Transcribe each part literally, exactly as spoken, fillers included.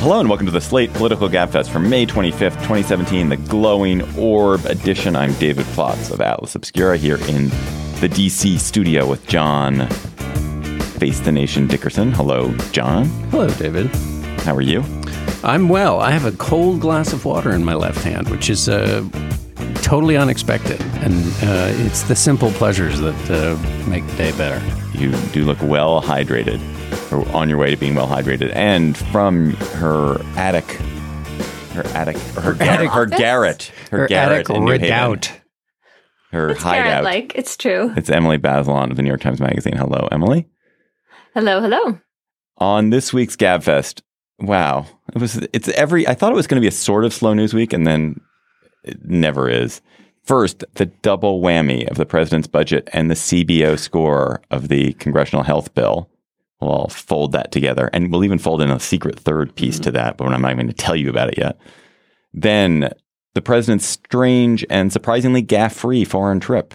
Hello and welcome to the Slate Political Gabfest for May twenty-fifth, twenty seventeen, the Glowing Orb edition. I'm David Plotz of Atlas Obscura here in the D C studio with John Face the Nation Dickerson. Hello, John. Hello, David. How are you? I'm well. I have a cold glass of water in my left hand, which is uh, totally unexpected. And uh, it's the simple pleasures that uh, make the day better. You do look well hydrated, or on your way to being well hydrated. And from her attic, her attic, or her, Her gar- attic- her garret, her, Her garret attic in New Haven. redoubt. Her It's hideout. like it's true. It's Emily Bazelon of the New York Times Magazine. Hello, Emily. Hello, hello. On this week's Gabfest, wow, it was. It's every. I thought it was going to be a sort of slow news week, and then it never is. First, the double whammy of the president's budget and the C B O score of the congressional health bill. We'll all fold that together, and we'll even fold in a secret third piece to that, but I'm not even going to tell you about it yet. Then the president's strange and surprisingly gaffe-free foreign trip.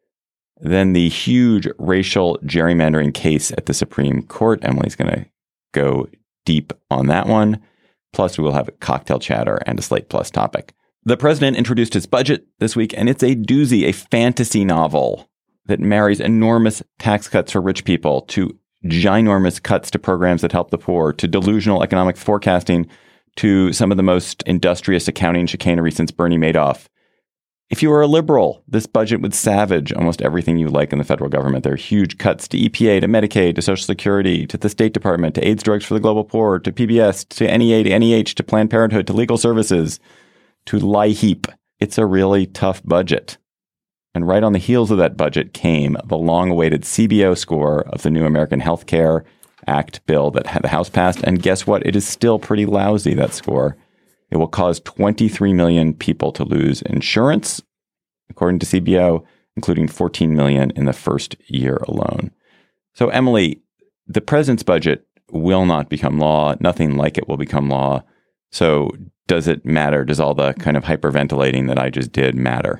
Then the huge racial gerrymandering case at the Supreme Court. Emily's going to go deep on that one. Plus, we will have a cocktail chatter and a Slate Plus topic. The president introduced his budget this week, and it's a doozy, a fantasy novel that marries enormous tax cuts for rich people to ginormous cuts to programs that help the poor, to delusional economic forecasting, to some of the most industrious accounting chicanery since Bernie Madoff. If you were a liberal, this budget would savage almost everything you like in the federal government. There are huge cuts to E P A, to Medicaid, to Social Security, to the State Department, to AIDS drugs for the global poor, to P B S, to N E A, to N E H, to Planned Parenthood, to legal services, to LIHEAP. It's a really tough budget. And right on the heels of that budget came the long-awaited C B O score of the new American Health Care Act bill that had the House passed. And guess what? It is still pretty lousy, that score. It will cause twenty-three million people to lose insurance, according to C B O, including fourteen million in the first year alone. So, Emily, the president's budget will not become law. Nothing like it will become law. So does it matter? Does all the kind of hyperventilating that I just did matter?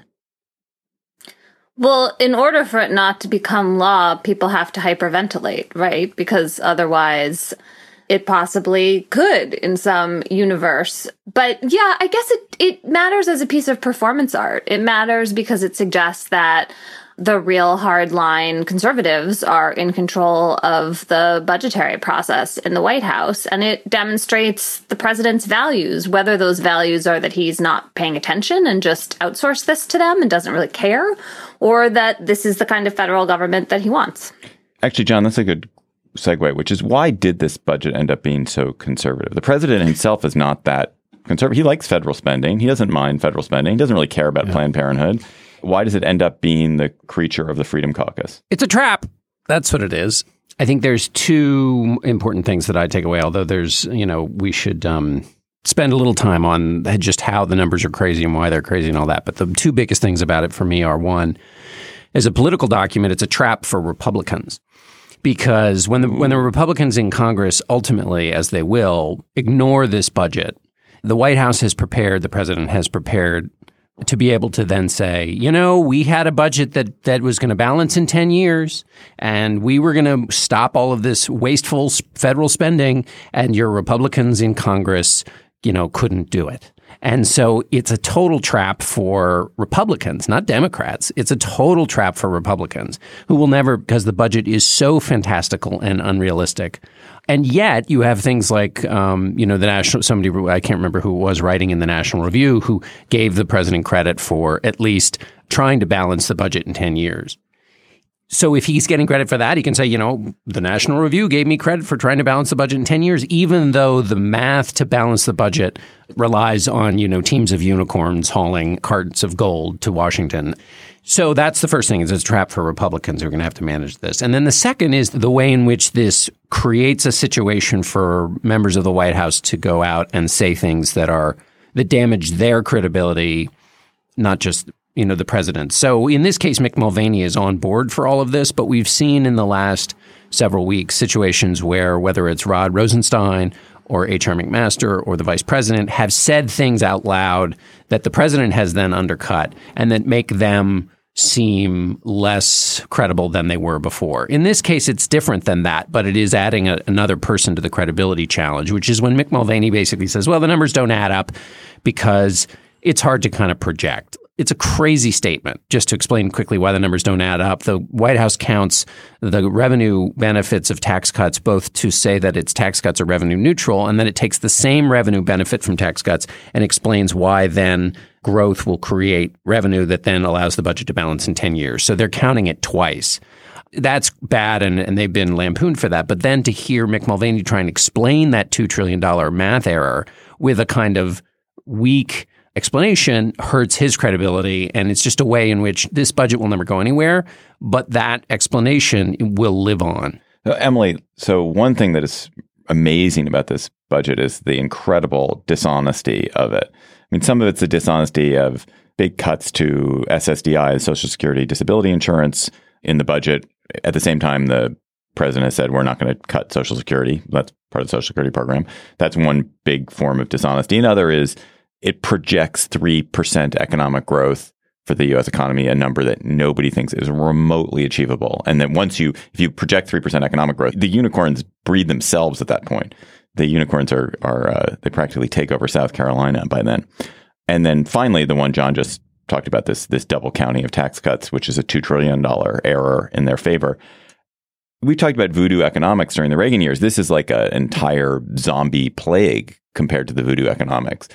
Well, in order for it not to become law, people have to hyperventilate, right? Because otherwise it possibly could in some universe. But yeah, I guess it, it matters as a piece of performance art. It matters because it suggests that the real hardline conservatives are in control of the budgetary process in the White House. And it demonstrates the president's values, whether those values are that he's not paying attention and just outsourced this to them and doesn't really care, or that this is the kind of federal government that he wants. Actually, John, that's a good segue, which is why did this budget end up being so conservative? The president himself is not that conservative. He likes federal spending. He doesn't mind federal spending. He doesn't really care about yeah. Planned Parenthood. Why does it end up being the creature of the Freedom Caucus? It's a trap. That's what it is. I think there's two important things that I take away, although there's, you know, we should um, spend a little time on just how the numbers are crazy and why they're crazy and all that. But the two biggest things about it for me are, one, as a political document, it's a trap for Republicans. Because when the when the Republicans in Congress ultimately, as they will, ignore this budget, the White House has prepared, the president has prepared to be able to then say, you know, we had a budget that, that was going to balance in ten years, and we were going to stop all of this wasteful federal spending, and your Republicans in Congress, you know, couldn't do it. And so it's a total trap for Republicans, not Democrats. It's a total trap for Republicans who will never, because the budget is so fantastical and unrealistic. And yet you have things like, um, you know, the national, somebody, I can't remember who it was writing in the National Review, who gave the president credit for at least trying to balance the budget in ten years. So if he's getting credit for that, he can say, you know, the National Review gave me credit for trying to balance the budget in ten years, even though the math to balance the budget relies on, you know, teams of unicorns hauling carts of gold to Washington. So that's the first thing, is it's a trap for Republicans who are going to have to manage this. And then the second is the way in which this creates a situation for members of the White House to go out and say things that are that damage their credibility, not just, you know, the president. So in this case, Mick Mulvaney is on board for all of this, but we've seen in the last several weeks situations where whether it's Rod Rosenstein or H R McMaster or the vice president have said things out loud that the president has then undercut and that make them seem less credible than they were before. In this case, it's different than that, but it is adding a, another person to the credibility challenge, which is when Mick Mulvaney basically says, well, the numbers don't add up because it's hard to kind of project. It's a crazy statement. Just to explain quickly why the numbers don't add up, the White House counts the revenue benefits of tax cuts both to say that its tax cuts are revenue neutral, and then it takes the same revenue benefit from tax cuts and explains why then growth will create revenue that then allows the budget to balance in ten years. So they're counting it twice. That's bad, and, and they've been lampooned for that. But then to hear Mick Mulvaney try and explain that two trillion dollars math error with a kind of weak explanation hurts his credibility, and it's just a way in which this budget will never go anywhere, but that explanation will live on. Uh, Emily, so one thing that is amazing about this budget is the incredible dishonesty of it. I mean, some of it's the dishonesty of big cuts to S S D I, Social Security Disability Insurance, in the budget. At the same time, the president has said, we're not going to cut Social Security. That's part of the Social Security program. That's one big form of dishonesty. Another is it projects three percent economic growth for the U S economy, a number that nobody thinks is remotely achievable. And then once you, if you project three percent economic growth, the unicorns breed themselves at that point. The unicorns are, are uh, they practically take over South Carolina by then. And then finally, the one John just talked about, this, this double counting of tax cuts, which is a two trillion dollars error in their favor. We talked about voodoo economics during the Reagan years. This is like an entire zombie plague compared to the voodoo economics.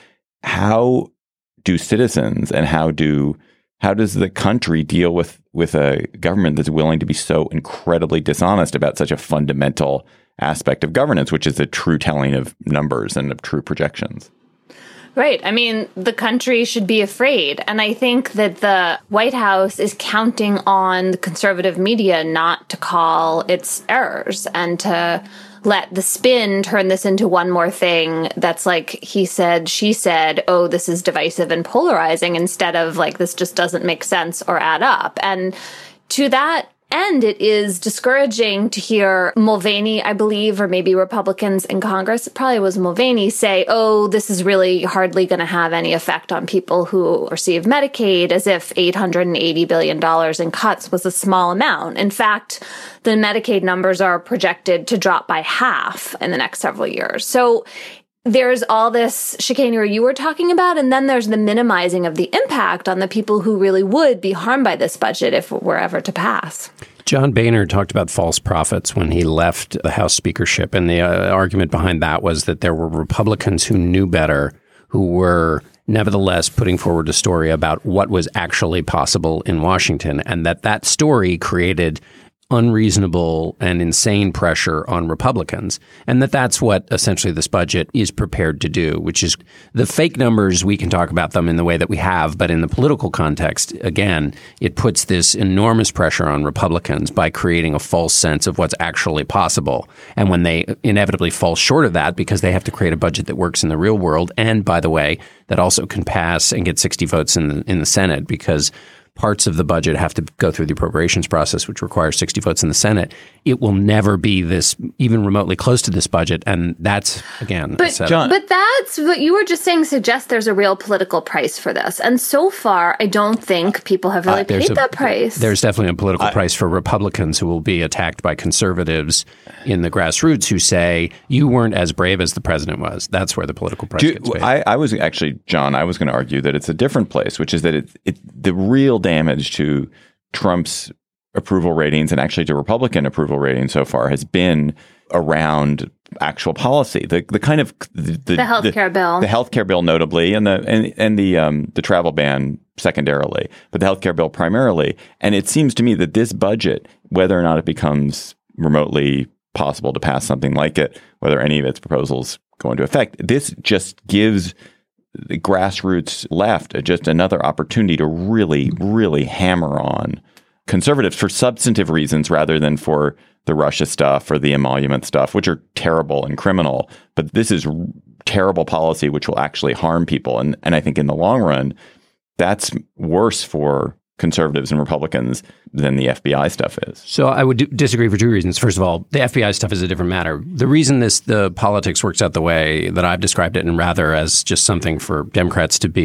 How do citizens and how do how does the country deal with with a government that's willing to be so incredibly dishonest about such a fundamental aspect of governance, which is the true telling of numbers and of true projections? Right. I mean, the country should be afraid. And I think that the White House is counting on the conservative media not to call its errors and to let the spin turn this into one more thing that's like he said, she said, oh, this is divisive and polarizing, instead of like, this just doesn't make sense or add up. And to that end, it is discouraging to hear Mulvaney, I believe, or maybe Republicans in Congress, it probably was Mulvaney, say, oh, this is really hardly going to have any effect on people who receive Medicaid, as if eight hundred eighty billion dollars in cuts was a small amount. In fact, the Medicaid numbers are projected to drop by half in the next several years. So there's all this chicanery you were talking about, and then there's the minimizing of the impact on the people who really would be harmed by this budget if it were ever to pass. John Boehner talked about false prophets when he left the House speakership, and the uh, argument behind that was that there were Republicans who knew better, who were nevertheless putting forward a story about what was actually possible in Washington, and that that story created unreasonable and insane pressure on Republicans, and that that's what essentially this budget is prepared to do, which is the fake numbers. We can talk about them in the way that we have, but in the political context, again, it puts this enormous pressure on Republicans by creating a false sense of what's actually possible. And when they inevitably fall short of that because they have to create a budget that works in the real world, and by the way, that also can pass and get sixty votes in the, in the Senate, because parts of the budget have to go through the appropriations process, which requires sixty votes in the Senate. It will never be this, even remotely close to this budget. And that's, again, but, John, but that's what you were just saying suggests there's a real political price for this. And so far, I don't think people have really uh, paid a, that price. There's definitely a political I, price for Republicans who will be attacked by conservatives in the grassroots who say, you weren't as brave as the president was. That's where the political price do, gets paid. I, I was actually, John, I was going to argue that it's a different place, which is that it, it the real damage to Trump's approval ratings and actually to Republican approval ratings so far has been around actual policy, the the kind of the, the, the healthcare the, bill, the healthcare bill notably, and the and and the um the travel ban secondarily, but the healthcare bill primarily. And it seems to me that this budget, whether or not it becomes remotely possible to pass something like it, whether any of its proposals go into effect, this just gives the grassroots left just another opportunity to really, really hammer on conservatives for substantive reasons rather than for the Russia stuff or the emolument stuff, which are terrible and criminal. But this is terrible policy, which will actually harm people. And, and I think in the long run, that's worse for conservatives and Republicans than the F B I stuff is. So I would d- disagree for two reasons. First of all, the F B I stuff is a different matter. The reason this the politics works out the way that I've described it, and rather as just something for Democrats to be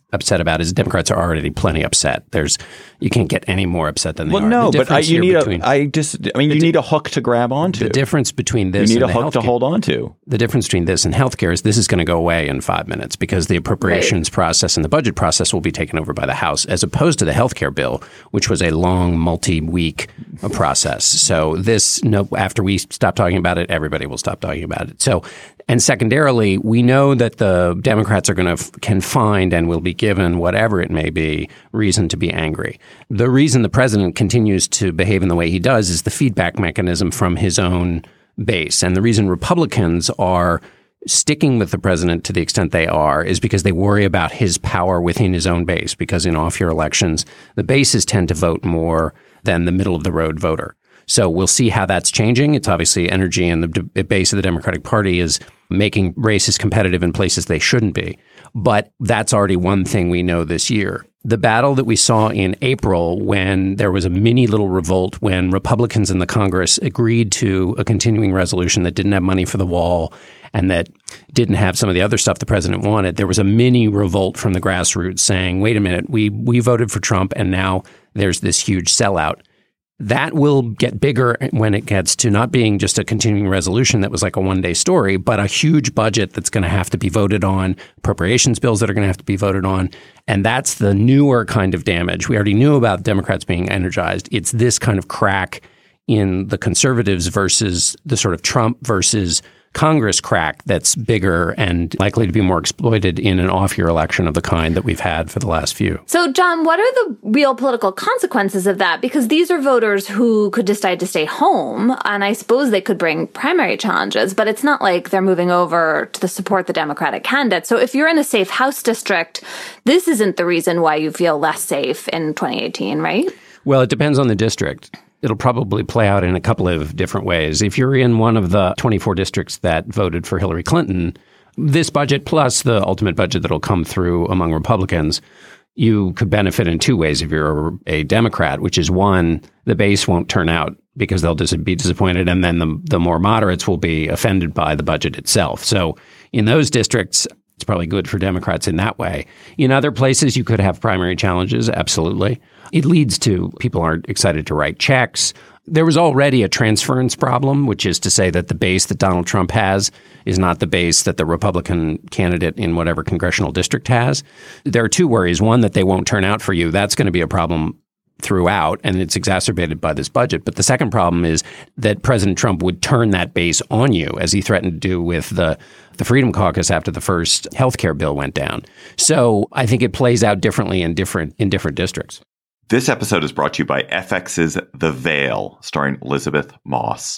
upset about is Democrats are already plenty upset. There's you can't get any more upset than they well, are. Well, no, but I, you need between, a. I just. I mean, you need a hook to grab onto. The difference between this, you need and a hook to hold on to. The difference between this and healthcare is this is going to go away in five minutes because the appropriations right. process and the budget process will be taken over by the House, as opposed to the healthcare bill, which was a long, multi-week process. So this, no, after we stop talking about it, everybody will stop talking about it. So. And secondarily, we know that the Democrats are going to can find and will be given, whatever it may be, reason to be angry. The reason the president continues to behave in the way he does is the feedback mechanism from his own base. And the reason Republicans are sticking with the president to the extent they are is because they worry about his power within his own base, because in off-year elections, the bases tend to vote more than the middle-of-the-road voter. So we'll see how that's changing. It's obviously energy and the d- base of the Democratic Party is making races competitive in places they shouldn't be. But that's already one thing we know this year. The battle that we saw in April when there was a mini little revolt when Republicans in the Congress agreed to a continuing resolution that didn't have money for the wall and that didn't have some of the other stuff the president wanted, there was a mini revolt from the grassroots saying, wait a minute, we we voted for Trump and now there's this huge sellout. That will get bigger when it gets to not being just a continuing resolution that was like a one-day story, but a huge budget that's going to have to be voted on, appropriations bills that are going to have to be voted on. And that's the newer kind of damage. We already knew about Democrats being energized. It's this kind of crack in the conservatives versus the sort of Trump versus Congress crack that's bigger and likely to be more exploited in an off-year election of the kind that we've had for the last few. So, John, what are the real political consequences of that? Because these are voters who could decide to stay home, and I suppose they could bring primary challenges, but it's not like they're moving over to support the Democratic candidate. So if you're in a safe House district, this isn't the reason why you feel less safe in twenty eighteen, right? Well, it depends on the district. It'll probably play out in a couple of different ways. If you're in one of the twenty-four districts that voted for Hillary Clinton, this budget plus the ultimate budget that'll come through among Republicans, you could benefit in two ways if you're a Democrat, which is one, the base won't turn out because they'll dis- be disappointed, and then the, the more moderates will be offended by the budget itself. So in those districts, it's probably good for Democrats in that way. In other places, you could have primary challenges, absolutely. It leads to people aren't excited to write checks. There was already a transference problem, which is to say that the base that Donald Trump has is not the base that the Republican candidate in whatever congressional district has. There are two worries. One, that they won't turn out for you. That's going to be a problem throughout, and it's exacerbated by this budget. But the second problem is that President Trump would turn that base on you, as he threatened to do with the, the Freedom Caucus after the first health care bill went down. So I think it plays out differently in different in different districts. This episode is brought to you by F X's The Veil, starring Elizabeth Moss.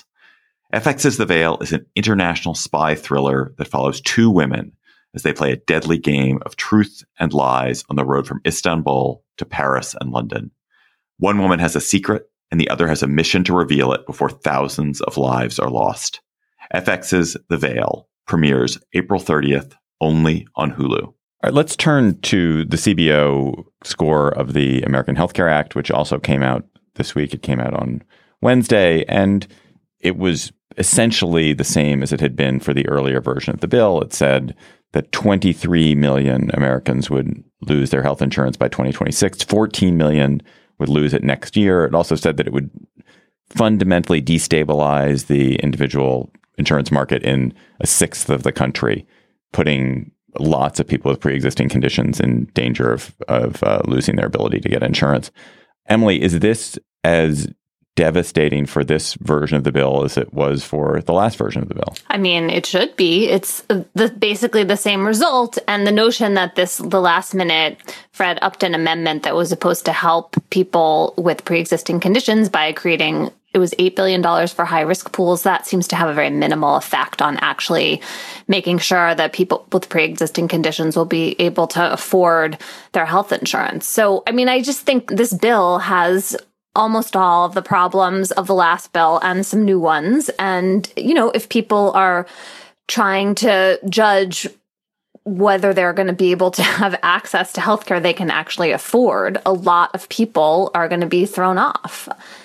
F X's The Veil is an international spy thriller that follows two women as they play a deadly game of truth and lies on the road from Istanbul to Paris and London. One woman has a secret, and the other has a mission to reveal it before thousands of lives are lost. F X's The Veil premieres April thirtieth, only on Hulu. All right, let's turn to the C B O score of the American Health Care Act, which also came out this week. It came out on Wednesday, and it was essentially the same as it had been for the earlier version of the bill. It said that twenty-three million Americans would lose their health insurance by twenty twenty-six, fourteen million would lose it next year. It also said that it would fundamentally destabilize the individual insurance market in a sixth of the country, putting lots of people with pre-existing conditions in danger of, of uh, losing their ability to get insurance. Emily, is this as devastating for this version of the bill as it was for the last version of the bill? I mean, it should be. It's the, basically the same result. And the notion that this, the last minute Fred Upton amendment that was supposed to help people with pre-existing conditions by creating, it was eight billion dollars for high risk pools. That seems to have a very minimal effect on actually making sure that people with pre-existing conditions will be able to afford their health insurance. So, I mean, I just think this bill has almost all of the problems of the last bill and some new ones. And, you know, if people are trying to judge whether they're going to be able to have access to healthcare they can actually afford, a lot of people are going to be thrown off.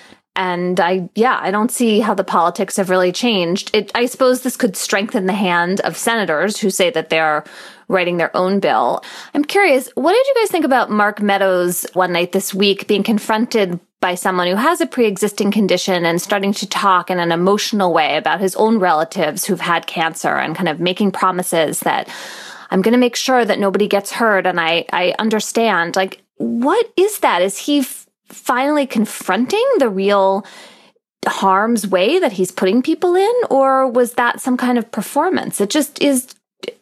And I, yeah, I don't see how the politics have really changed. It, I suppose this could strengthen the hand of senators who say that they're writing their own bill. I'm curious, what did you guys think about Mark Meadows one night this week being confronted by someone who has a pre-existing condition and starting to talk in an emotional way about his own relatives who've had cancer and kind of making promises that I'm going to make sure that nobody gets hurt and I, I understand. Like, what is that? Is he f- finally confronting the real harm's way that he's putting people in? Or was that some kind of performance? It just is,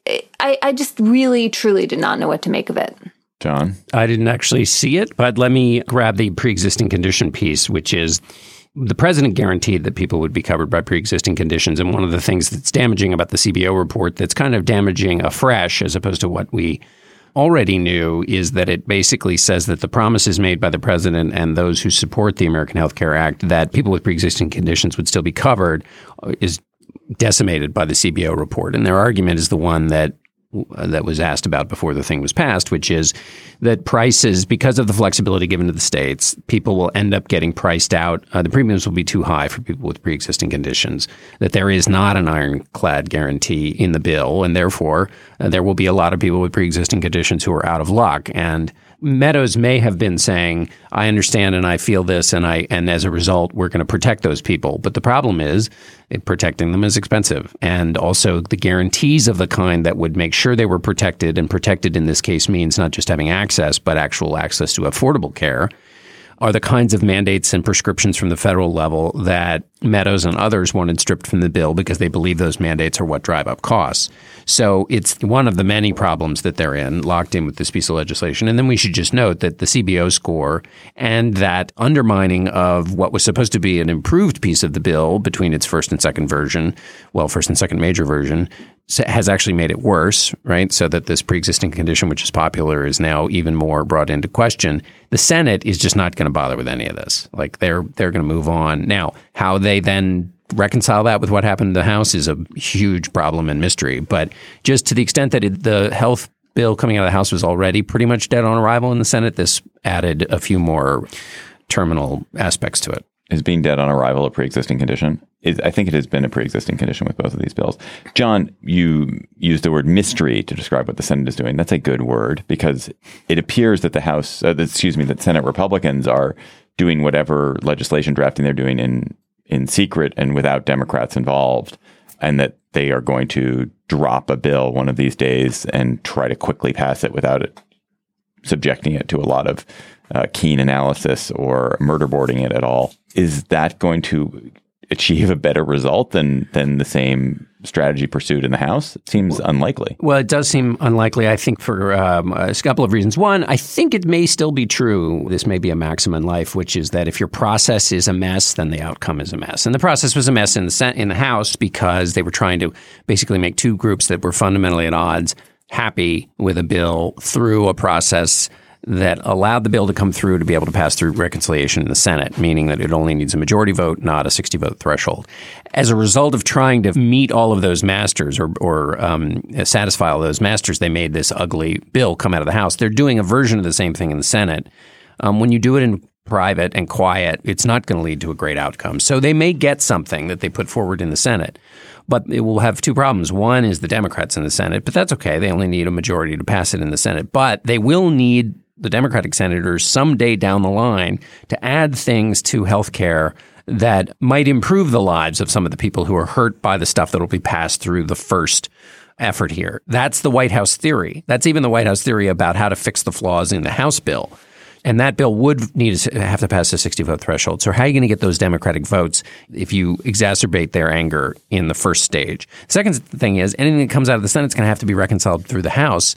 I, I just really, truly did not know what to make of it. John? I didn't actually see it, but let me grab the pre-existing condition piece, which is the president guaranteed that people would be covered by pre-existing conditions. And one of the things that's damaging about the C B O report that's kind of damaging afresh as opposed to what we already knew is that it basically says that the promises made by the president and those who support the American Health Care Act that people with pre-existing conditions would still be covered is decimated by the C B O report. And their argument is the one that that was asked about before the thing was passed, which is that prices, because of the flexibility given to the states, people will end up getting priced out. Uh, the premiums will be too high for people with pre-existing conditions, that there is not an ironclad guarantee in the bill, and therefore uh, there will be a lot of people with pre-existing conditions who are out of luck. And Meadows may have been saying, I understand and I feel this, and I and as a result, we're going to protect those people. But the problem is it, protecting them is expensive. And also the guarantees of the kind that would make sure they were protected, and protected in this case means not just having access, but actual access to affordable care, are the kinds of mandates and prescriptions from the federal level that Meadows and others wanted stripped from the bill because they believe those mandates are what drive up costs. So it's one of the many problems that they're in, locked in with this piece of legislation. And then we should just note that the C B O score and that undermining of what was supposed to be an improved piece of the bill between its first and second version, well, first and second major version, has actually made it worse, right? So that this pre-existing condition, which is popular, is now even more brought into question. The Senate is just not going to bother with any of this. Like they're they're going to move on. Now, how they then reconcile that with what happened in the House is a huge problem and mystery. But just to the extent that it, the health bill coming out of the House was already pretty much dead on arrival in the Senate, this added a few more terminal aspects to it. Is being dead on arrival a pre-existing condition? Is, I think it has been a pre-existing condition with both of these bills. John, you used the word mystery to describe what the Senate is doing. That's a good word because it appears that the House, uh, excuse me, that Senate Republicans are doing whatever legislation drafting they're doing in in secret and without Democrats involved, and that they are going to drop a bill one of these days and try to quickly pass it without it subjecting it to a lot of uh, keen analysis or murderboarding it at all. Is that going to achieve a better result than than the same strategy pursued in the House? It seems unlikely. Well, it does seem unlikely, I think, for um, a couple of reasons. One, I think it may still be true. This may be a maxim in life, which is that if your process is a mess, then the outcome is a mess. And the process was a mess in the Senate, in the House because they were trying to basically make two groups that were fundamentally at odds happy with a bill through a process that allowed the bill to come through to be able to pass through reconciliation in the Senate, meaning that it only needs a majority vote, not a sixty-vote threshold. As a result of trying to meet all of those masters or, or um, satisfy all those masters, they made this ugly bill come out of the House. They're doing a version of the same thing in the Senate. Um, when you do it in private and quiet, it's not going to lead to a great outcome. So they may get something that they put forward in the Senate. But it will have two problems. One is the Democrats in the Senate, but that's okay. They only need a majority to pass it in the Senate. But they will need the Democratic senators someday down the line to add things to health care that might improve the lives of some of the people who are hurt by the stuff that will be passed through the first effort here. That's the White House theory. That's even the White House theory about how to fix the flaws in the House bill. And that bill would need to have to pass a sixty-vote threshold. So how are you going to get those Democratic votes if you exacerbate their anger in the first stage? The second thing is anything that comes out of the Senate is going to have to be reconciled through the House.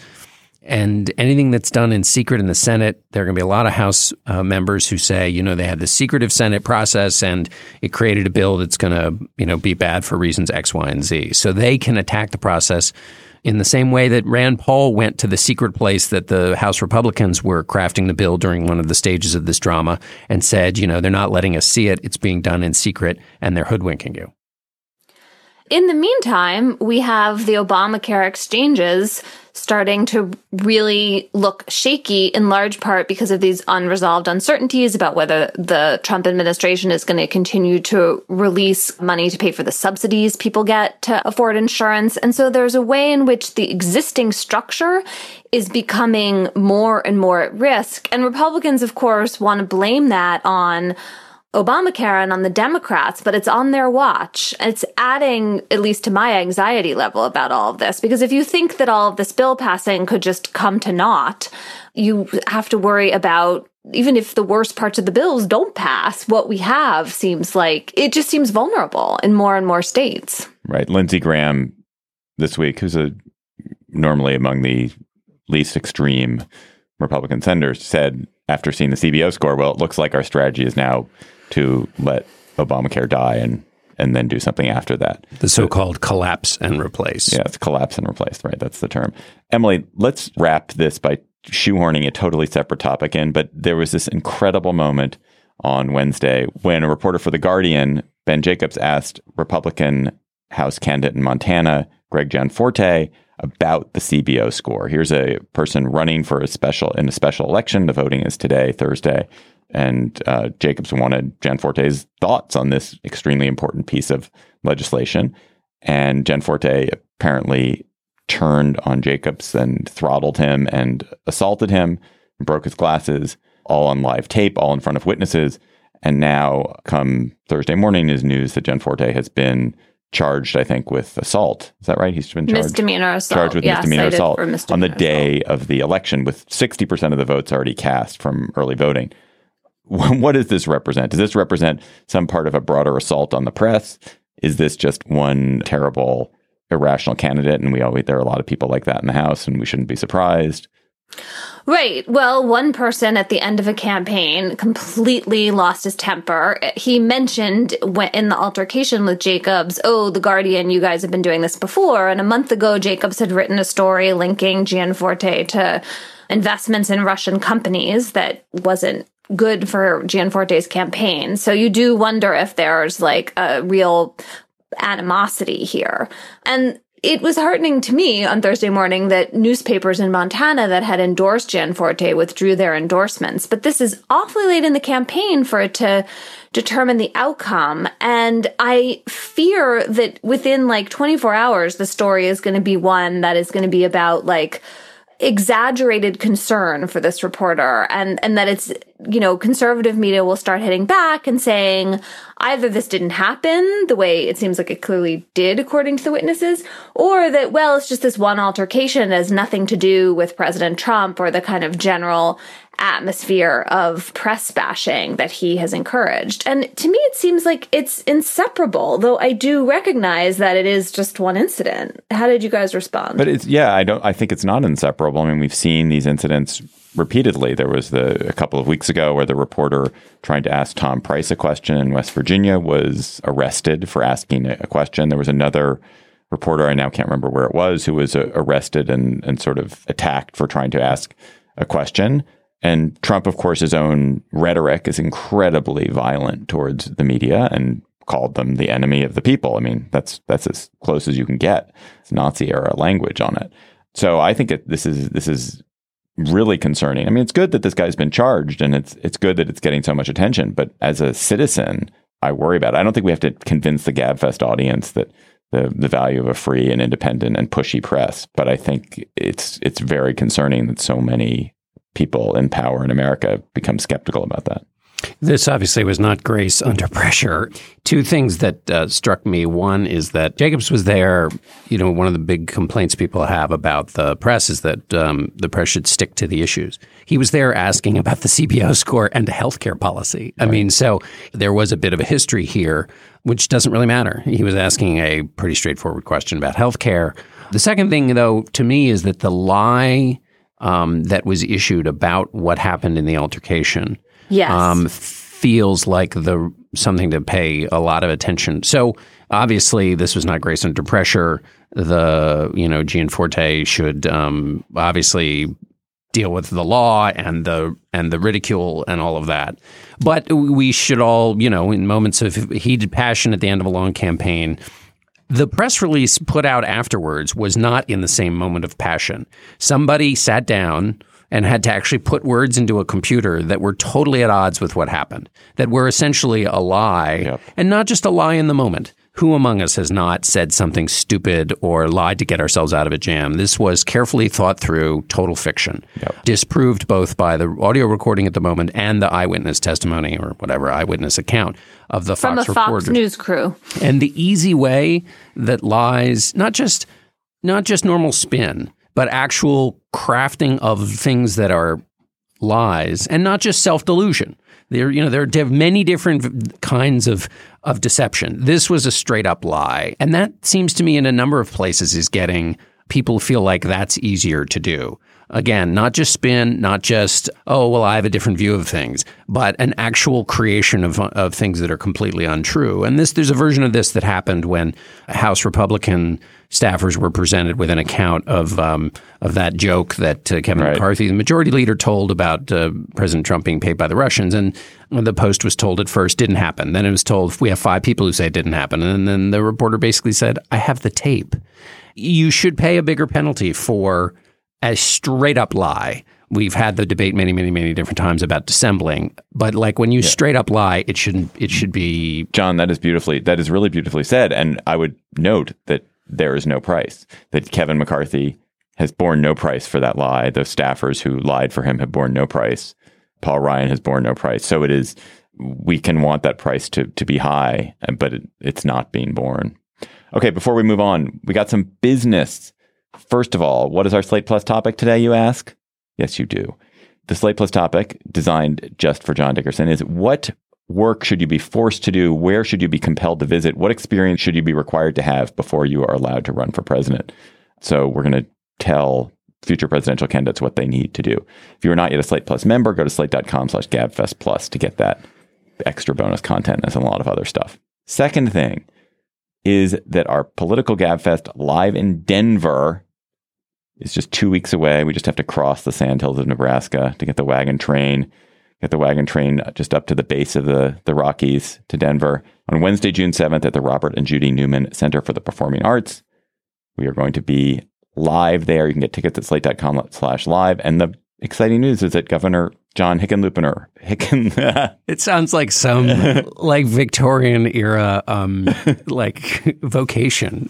And anything that's done in secret in the Senate, there are going to be a lot of House uh, members who say, you know, they had the secretive Senate process and it created a bill that's going to, you know, be bad for reasons X, Y, and Z. So they can attack the process in the same way that Rand Paul went to the secret place that the House Republicans were crafting the bill during one of the stages of this drama and said, you know, they're not letting us see it. It's being done in secret and they're hoodwinking you. in the meantime, we have the Obamacare exchanges starting to really look shaky, in large part because of these unresolved uncertainties about whether the Trump administration is going to continue to release money to pay for the subsidies people get to afford insurance. And so there's a way in which the existing structure is becoming more and more at risk. And Republicans, of course, want to blame that on Obamacare and on the Democrats, but it's on their watch. It's adding, at least to my anxiety level about all of this, because if you think that all of this bill passing could just come to naught, you have to worry about, even if the worst parts of the bills don't pass, what we have seems like, it just seems vulnerable in more and more states. Right. Lindsey Graham this week, who's a normally among the least extreme Republican senators, said after seeing the C B O score, well, it looks like our strategy is now to let Obamacare die and and then do something after that. The so-called collapse and replace. Yeah, it's collapse and replace, right? That's the term. Emily, let's wrap this by shoehorning a totally separate topic in, but there was this incredible moment on Wednesday when a reporter for The Guardian, Ben Jacobs, asked Republican House candidate in Montana, Greg Gianforte, about the C B O score. Here's a person running for a special in a special election. The voting is today, Thursday. And uh, Jacobs wanted Gianforte's thoughts on this extremely important piece of legislation. And Gianforte apparently turned on Jacobs and throttled him and assaulted him, and broke his glasses, all on live tape, all in front of witnesses. And now, come Thursday morning, is news that Gianforte has been charged, I think, with assault. Is that right? He's been charged. Misdemeanor assault. Charged with yeah, misdemeanor assault misdemeanor on the day assault. of the election, with sixty percent of the votes already cast from early voting. What does this represent? Does this represent some part of a broader assault on the press? Is this just one terrible, irrational candidate? And we always, there are a lot of people like that in the House, and we shouldn't be surprised. Right. Well, one person at the end of a campaign completely lost his temper. He mentioned when, in the altercation with Jacobs, oh, The Guardian, you guys have been doing this before. And a month ago, Jacobs had written a story linking Gianforte to investments in Russian companies that wasn't good for Gianforte's campaign. So you do wonder if there's like a real animosity here. And it was heartening to me on Thursday morning that newspapers in Montana that had endorsed Gianforte withdrew their endorsements. But this is awfully late in the campaign for it to determine the outcome. And I fear that within like twenty-four hours, the story is going to be one that is going to be about like exaggerated concern for this reporter, and and that it's, you know, conservative media will start hitting back and saying either this didn't happen the way it seems like it clearly did according to the witnesses, or that, well, it's just this one altercation, it has nothing to do with President Trump or the kind of general atmosphere of press bashing that he has encouraged. And to me, it seems like it's inseparable, though I do recognize that it is just one incident. How did you guys respond? But it's, yeah, I don't, I think it's not inseparable. I mean, we've seen these incidents repeatedly. There was the, a couple of weeks ago where the reporter trying to ask Tom Price a question in West Virginia was arrested for asking a question. There was another reporter, I now can't remember where it was, who was uh, arrested and, and sort of attacked for trying to ask a question. And Trump, of course, his own rhetoric is incredibly violent towards the media and called them the enemy of the people. I mean, that's that's as close as you can get. It's Nazi era language on it. So I think it, this is this is really concerning. I mean, it's good that this guy's been charged, and it's it's good that it's getting so much attention. But as a citizen, I worry about it. I don't think we have to convince the GabFest audience that the the value of a free and independent and pushy press. But I think it's it's very concerning that so many people in power in America become skeptical about that. This obviously was not grace under pressure. Two things that uh, struck me. One is that Jacobs was there. You know, one of the big complaints people have about the press is that um, the press should stick to the issues. He was there asking about the C B O score and healthcare policy. I right. mean, so there was a bit of a history here, which doesn't really matter. He was asking a pretty straightforward question about healthcare. The second thing, though, to me, is that the lie Um, that was issued about what happened in the altercation yes. um, feels like the something to pay a lot of attention. So obviously, this was not grace under pressure. The you know Gianforte should um, obviously deal with the law and the and the ridicule and all of that. But we should all, you know, in moments of heated passion at the end of a long campaign, The press release put out afterwards was not in the same moment of passion. Somebody sat down and had to actually put words into a computer that were totally at odds with what happened, that were essentially a lie, yep. and not just a lie in the moment. Who among us has not said something stupid or lied to get ourselves out of a jam? This was carefully thought through, total fiction, yep. disproved both by the audio recording at the moment and the eyewitness testimony or whatever eyewitness account of the From Fox the reporters. Fox News crew. And the easy way that lies, not just not just normal spin, but actual crafting of things that are lies and not just self-delusion. There, you know, there are many different kinds of, of deception. This was a straight up lie. And that seems to me in a number of places is getting people feel like that's easier to do. Again, not just spin, not just, oh, well, I have a different view of things, but an actual creation of of things that are completely untrue. And this, there's a version of this that happened when House Republican staffers were presented with an account of um, of that joke that uh, Kevin right. McCarthy, the majority leader, told about uh, President Trump being paid by the Russians. And the Post was told at first didn't happen. Then it was told we have five people who say it didn't happen. And then the reporter basically said, I have the tape. You should pay a bigger penalty for a straight up lie. We've had the debate many, many, many different times about dissembling, but like when you yeah. straight up lie, it shouldn't. It should be. John, that is beautifully. That is really beautifully said. And I would note that there is no price. That Kevin McCarthy has borne no price for that lie. Those staffers who lied for him have borne no price. Paul Ryan has borne no price. So it is. We can want that price to to be high, but it, it's not being borne. Okay, before we move on, we got some business. First of all, what is our Slate Plus topic today, you ask? Yes, you do. The Slate Plus topic, designed just for John Dickerson, is what work should you be forced to do? Where should you be compelled to visit? What experience should you be required to have before you are allowed to run for president? So we're going to tell future presidential candidates what they need to do. If you are not yet a Slate Plus member, go to slate.com slash gabfest plus to get that extra bonus content and a lot of other stuff. Second thing is that our political Gabfest live in Denver is just two weeks away. We just have to cross the sandhills of Nebraska to get the wagon train, get the wagon train just up to the base of the, the Rockies to Denver on Wednesday, June seventh at the Robert and Judy Newman Center for the Performing Arts. We are going to be live there. You can get tickets at slate.com slash live. And the exciting news is that Governor John Hickenlooper, Hicken, it sounds like some like Victorian era, um, like vocation.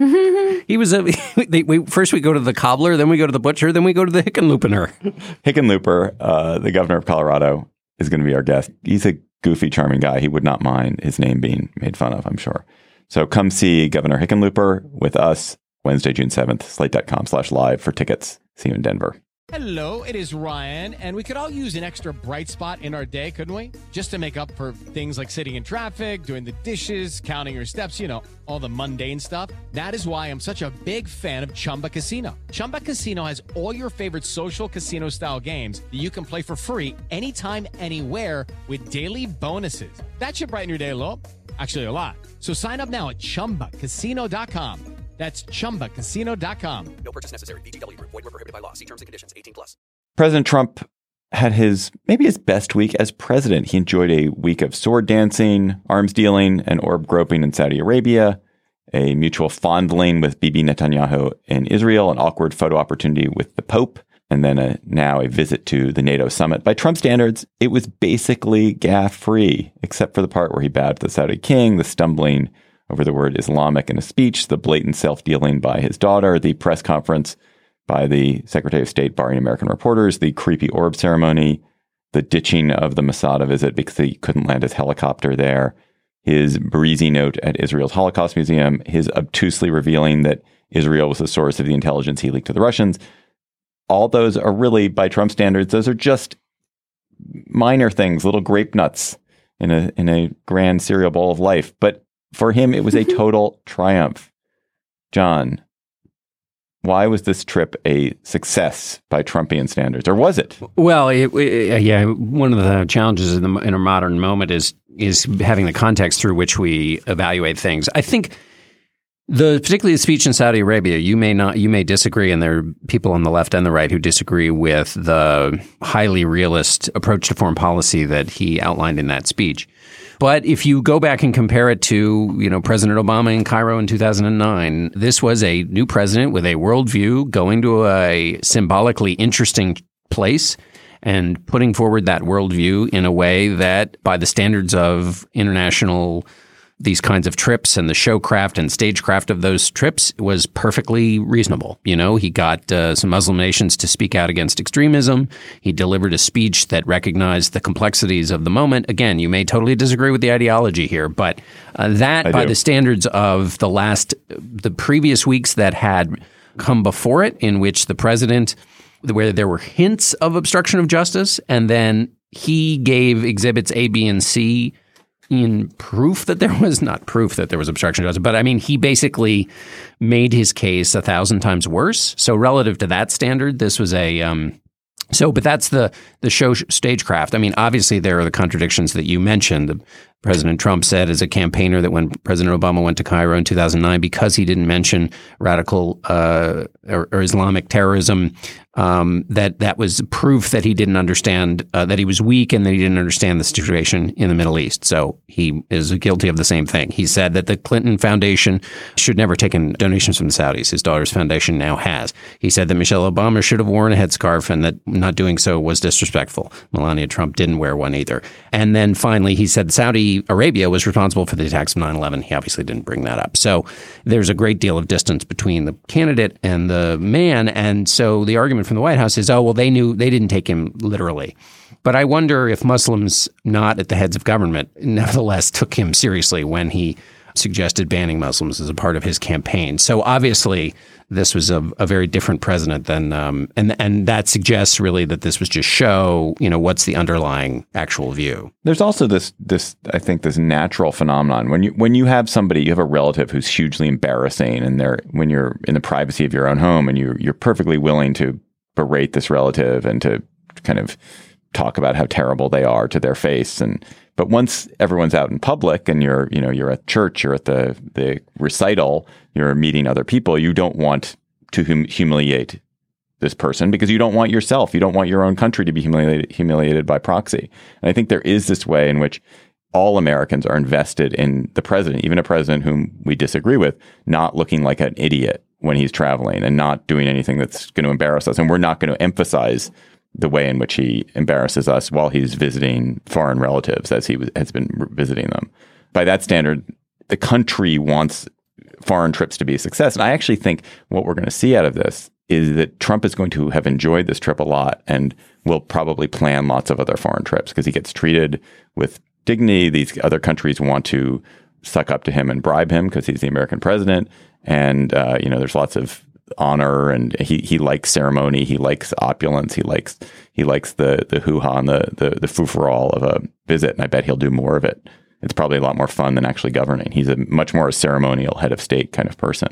He was a, they, we, first we go to the cobbler, then we go to the butcher, then we go to the Hickenlooper. Hickenlooper, uh, the governor of Colorado, is going to be our guest. He's a goofy, charming guy. He would not mind his name being made fun of, I'm sure. So come see Governor Hickenlooper with us Wednesday, June seventh, slate.com slash live for tickets. See you in Denver. Hello, it is Ryan, and we could all use an extra bright spot in our day, couldn't we? Just to make up for things like sitting in traffic, doing the dishes, counting your steps, you know, all the mundane stuff. That is why I'm such a big fan of Chumba Casino. Chumba Casino has all your favorite social casino-style games that you can play for free anytime, anywhere with daily bonuses. That should brighten your day a little. Actually, a lot. So sign up now at chumba casino dot com. That's chumba casino dot com. No purchase necessary. V G W Group. Void where prohibited by law. See terms and conditions. eighteen plus. President Trump had his, maybe his best week as president. He enjoyed a week of sword dancing, arms dealing, and orb groping in Saudi Arabia, a mutual fondling with Bibi Netanyahu in Israel, an awkward photo opportunity with the Pope, and then a, now a visit to the NATO summit. By Trump standards, it was basically gaffe-free, except for the part where he bowed to the Saudi king, the stumbling over the word Islamic in a speech, the blatant self-dealing by his daughter, the press conference by the Secretary of State barring American reporters, the creepy orb ceremony, the ditching of the Masada visit because he couldn't land his helicopter there, his breezy note at Israel's Holocaust Museum, his obtusely revealing that Israel was the source of the intelligence he leaked to the Russians. All those are really, by Trump standards, those are just minor things, little grape nuts in a in a grand cereal bowl of life. But for him, it was a total triumph. John, why was this trip a success by Trumpian standards, or was it? Well, it, it, yeah, one of the challenges in, the, in a modern moment is is having the context through which we evaluate things. I think the particularly the speech in Saudi Arabia, you may not, you may disagree, and there are people on the left and the right who disagree with the highly realist approach to foreign policy that he outlined in that speech. But if you go back and compare it to, you know, President Obama in Cairo in two thousand nine, this was a new president with a worldview going to a symbolically interesting place and putting forward that worldview in a way that, by the standards of international these kinds of trips and the showcraft and stagecraft of those trips, was perfectly reasonable. You know, he got uh, some Muslim nations to speak out against extremism. He delivered a speech that recognized the complexities of the moment. Again, you may totally disagree with the ideology here, but uh, that, I by do. the standards of the last, the previous weeks that had come before it, in which the president, where there were hints of obstruction of justice, and then he gave exhibits A, B, and C in proof that there was not proof that there was obstruction of justice, but I mean, he basically made his case a thousand times worse. So relative to that standard, this was a um, so. But that's the the show stagecraft. I mean, obviously there are the contradictions that you mentioned. President Trump said as a campaigner that when President Obama went to Cairo in two thousand nine, because he didn't mention radical uh, or, or Islamic terrorism, um, that that was proof that he didn't understand, uh, that he was weak and that he didn't understand the situation in the Middle East. So he is guilty of the same thing. He said that the Clinton Foundation should never take in donations from the Saudis. His daughter's foundation now has. He said that Michelle Obama should have worn a headscarf and that not doing so was disrespectful. Melania Trump didn't wear one either. And then finally, he said Saudi Arabia was responsible for the attacks of nine eleven. He obviously didn't bring that up. So there's a great deal of distance between the candidate and the man. And so the argument from the White House is, oh, well, they knew they didn't take him literally. But I wonder if Muslims not at the heads of government nevertheless took him seriously when he suggested banning Muslims as a part of his campaign. So obviously this was a, a very different president than, um, and and that suggests really that this was just show, you know, what's the underlying actual view. There's also this, this I think, this natural phenomenon when you when you have somebody, you have a relative who's hugely embarrassing, and they're when you're in the privacy of your own home, and you're you're perfectly willing to berate this relative and to kind of talk about how terrible they are to their face. And but once everyone's out in public and you're, you know, you're at church, you're at the the recital, you're meeting other people, you don't want to hum- humiliate this person because you don't want yourself, you don't want your own country to be humiliated, humiliated by proxy. And I think there is this way in which all Americans are invested in the president, even a president whom we disagree with, not looking like an idiot when he's traveling and not doing anything that's going to embarrass us. And we're not going to emphasize the way in which he embarrasses us while he's visiting foreign relatives as he was, has been visiting them. By that standard, the country wants foreign trips to be a success. And I actually think what we're going to see out of this is that Trump is going to have enjoyed this trip a lot and will probably plan lots of other foreign trips because he gets treated with dignity. These other countries want to suck up to him and bribe him because he's the American president. And, uh, you know, there's lots of honor, and he, he likes ceremony. He likes opulence. He likes he likes the the hoo-ha and the the, the foo-for-all of a visit. And I bet he'll do more of it. It's probably a lot more fun than actually governing. He's a much more ceremonial head of state kind of person.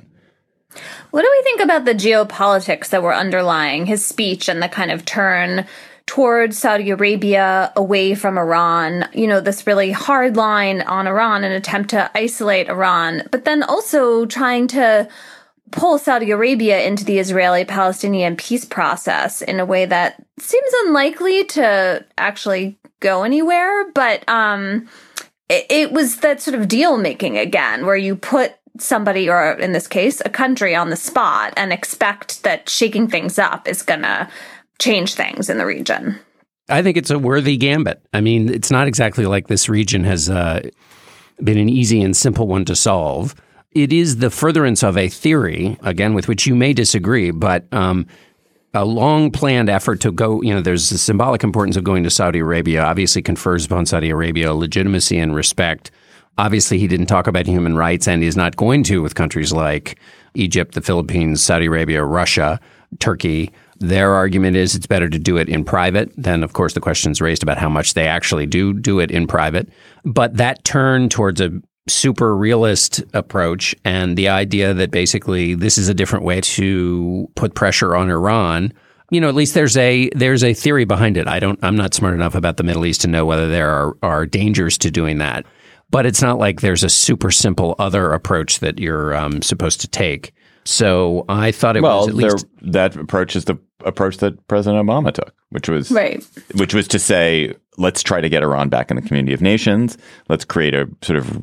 What do we think about the geopolitics that were underlying his speech and the kind of turn towards Saudi Arabia, away from Iran, you know, this really hard line on Iran, an attempt to isolate Iran, but then also trying to pull Saudi Arabia into the Israeli-Palestinian peace process in a way that seems unlikely to actually go anywhere. But um, it, it was that sort of deal-making again, where you put somebody, or in this case, a country, on the spot and expect that shaking things up is going to change things in the region. I think it's a worthy gambit. I mean, it's not exactly like this region has uh, been an easy and simple one to solve. It is the furtherance of a theory, again, with which you may disagree, but um, a long-planned effort to go, you know, there's the symbolic importance of going to Saudi Arabia, obviously confers upon Saudi Arabia legitimacy and respect. Obviously, he didn't talk about human rights and is not going to with countries like Egypt, the Philippines, Saudi Arabia, Russia, Turkey. Their argument is it's better to do it in private. Then, of course, the question is raised about how much they actually do do it in private. But that turn towards a super realist approach and the idea that basically this is a different way to put pressure on Iran, you know, at least there's a there's a theory behind it. I don't I'm not smart enough about the Middle East to know whether there are, are dangers to doing that. But it's not like there's a super simple other approach that you're um, supposed to take. So I thought it well, was at least there, that approach is the approach that President Obama took, which was right. which was to say, let's try to get Iran back in the community of nations. Let's create a sort of,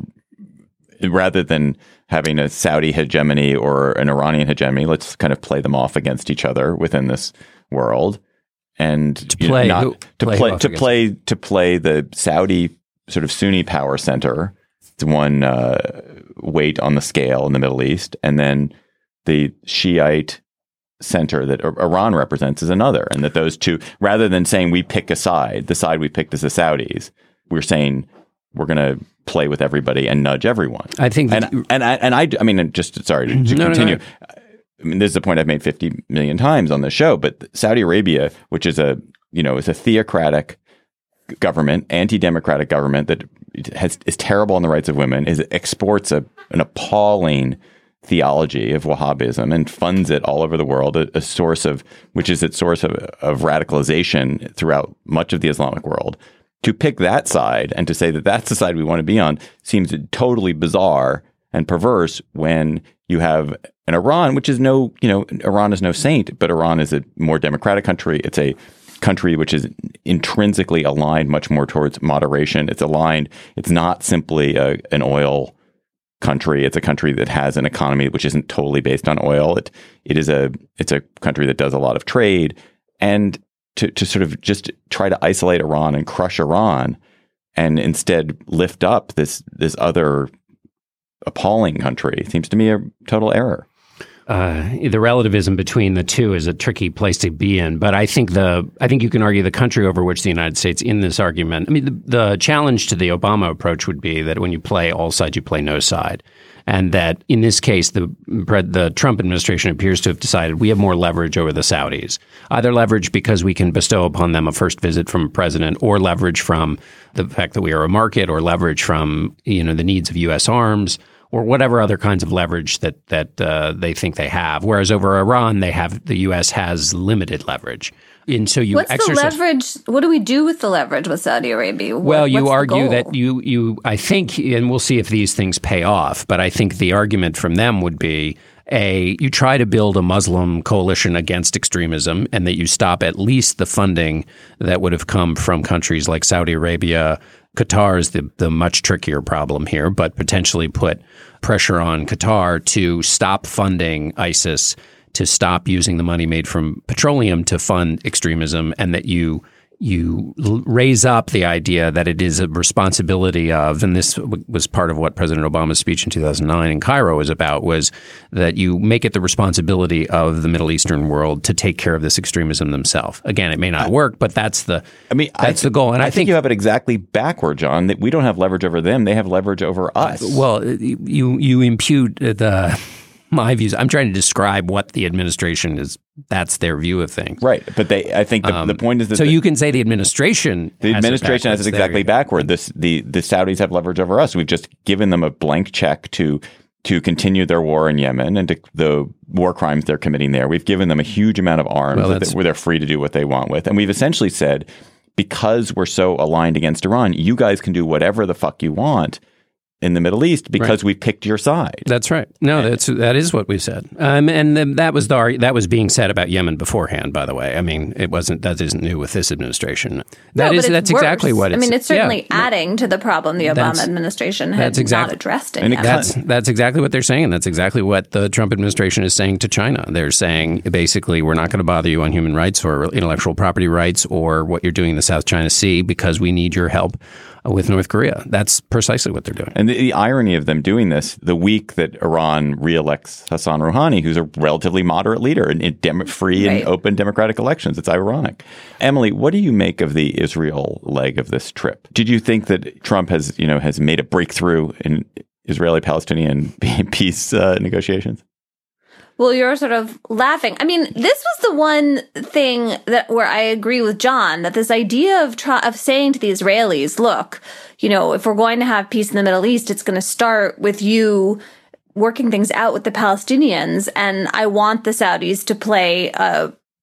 rather than having a Saudi hegemony or an Iranian hegemony, let's kind of play them off against each other within this world. And to play, know, not, who, to play, play, to play, to play the Saudi sort of Sunni power center. It's one uh, weight on the scale in the Middle East, and then the Shiite center that Iran represents is another, and that those two, rather than saying we pick a side, the side we picked is the Saudis, we're saying we're going to play with everybody and nudge everyone. I think, and that, and I and I, I mean, just sorry to, to no, continue. No, no. I mean, this is a point I've made fifty million times on the show, but Saudi Arabia, which is a you know is a theocratic government, anti-democratic government that has is terrible on the rights of women, is exports a, an appalling theology of Wahhabism and funds it all over the world, a, a source of which is its source of, of radicalization throughout much of the Islamic world. To pick that side and to say that that's the side we want to be on seems totally bizarre and perverse when you have an Iran, which is no, you know, Iran is no saint, but Iran is a more democratic country. It's a country which is intrinsically aligned much more towards moderation. It's aligned. It's not simply a, an oil country. It's a country that has an economy which isn't totally based on oil. It it is a it's a country that does a lot of trade. And to to sort of just try to isolate Iran and crush Iran and instead lift up this this other appalling country seems to me a total error. Uh, the relativism between the two is a tricky place to be in, but I think the I think you can argue the country over which the United States in this argument. I mean, the, the challenge to the Obama approach would be that when you play all sides, you play no side, and that in this case, the the Trump administration appears to have decided we have more leverage over the Saudis, either leverage because we can bestow upon them a first visit from a president, or leverage from the fact that we are a market, or leverage from you know the needs of U S arms, or whatever other kinds of leverage that that uh, they think they have. Whereas over Iran, they have the U S has limited leverage. And so you What's exercise, the leverage? What do we do with the leverage with Saudi Arabia? What, well, you argue goal? that you you I think, and we'll see if these things pay off, but I think the argument from them would be a you try to build a Muslim coalition against extremism, and that you stop at least the funding that would have come from countries like Saudi Arabia. Qatar is the, the much trickier problem here, but potentially put pressure on Qatar to stop funding ISIS, to stop using the money made from petroleum to fund extremism, and that you you raise up the idea that it is a responsibility of, and this was part of what President Obama's speech in two thousand nine in Cairo was about, was that you make it the responsibility of the Middle Eastern world to take care of this extremism themselves. Again, it may not work, but that's the I mean that's I, the goal. And I, I think, think you have it exactly backward, John. That we don't have leverage over them; they have leverage over us. Well, you you impute the. My views. I'm trying to describe what the administration is. That's their view of things, right? But they, I think, the, um, the point is that so the, you can say the administration, the has administration it has it exactly backward. This the the Saudis have leverage over us. We've just given them a blank check to to continue their war in Yemen and to the war crimes they're committing there. We've given them a huge amount of arms well, that they, where they're free to do what they want with, and we've essentially said, because we're so aligned against Iran, you guys can do whatever the fuck you want in the Middle East because right. we picked your side. That's right. No, that's that is what we said, um, and the, that was the that was being said about Yemen beforehand. By the way, I mean it wasn't that isn't new with this administration. That no, is that's worse. exactly what it's. I mean, it's certainly yeah, adding to the problem the Obama administration had exactly, not addressed in and Yemen. That's that's exactly what they're saying. That's exactly what the Trump administration is saying to China. They're saying basically we're not going to bother you on human rights or intellectual property rights or what you're doing in the South China Sea because we need your help with North Korea. That's precisely what they're doing. And the, the irony of them doing this, the week that Iran reelects Hassan Rouhani, who's a relatively moderate leader in, in dem- free right. and open democratic elections. It's ironic. Emily, what do you make of the Israel leg of this trip? Did you think that Trump has, you know, has made a breakthrough in Israeli-Palestinian peace uh, negotiations? Well, you're sort of laughing. I mean, this was the one thing that where I agree with John, that this idea of try, of saying to the Israelis, look, you know, if we're going to have peace in the Middle East, it's going to start with you working things out with the Palestinians. And I want the Saudis to play a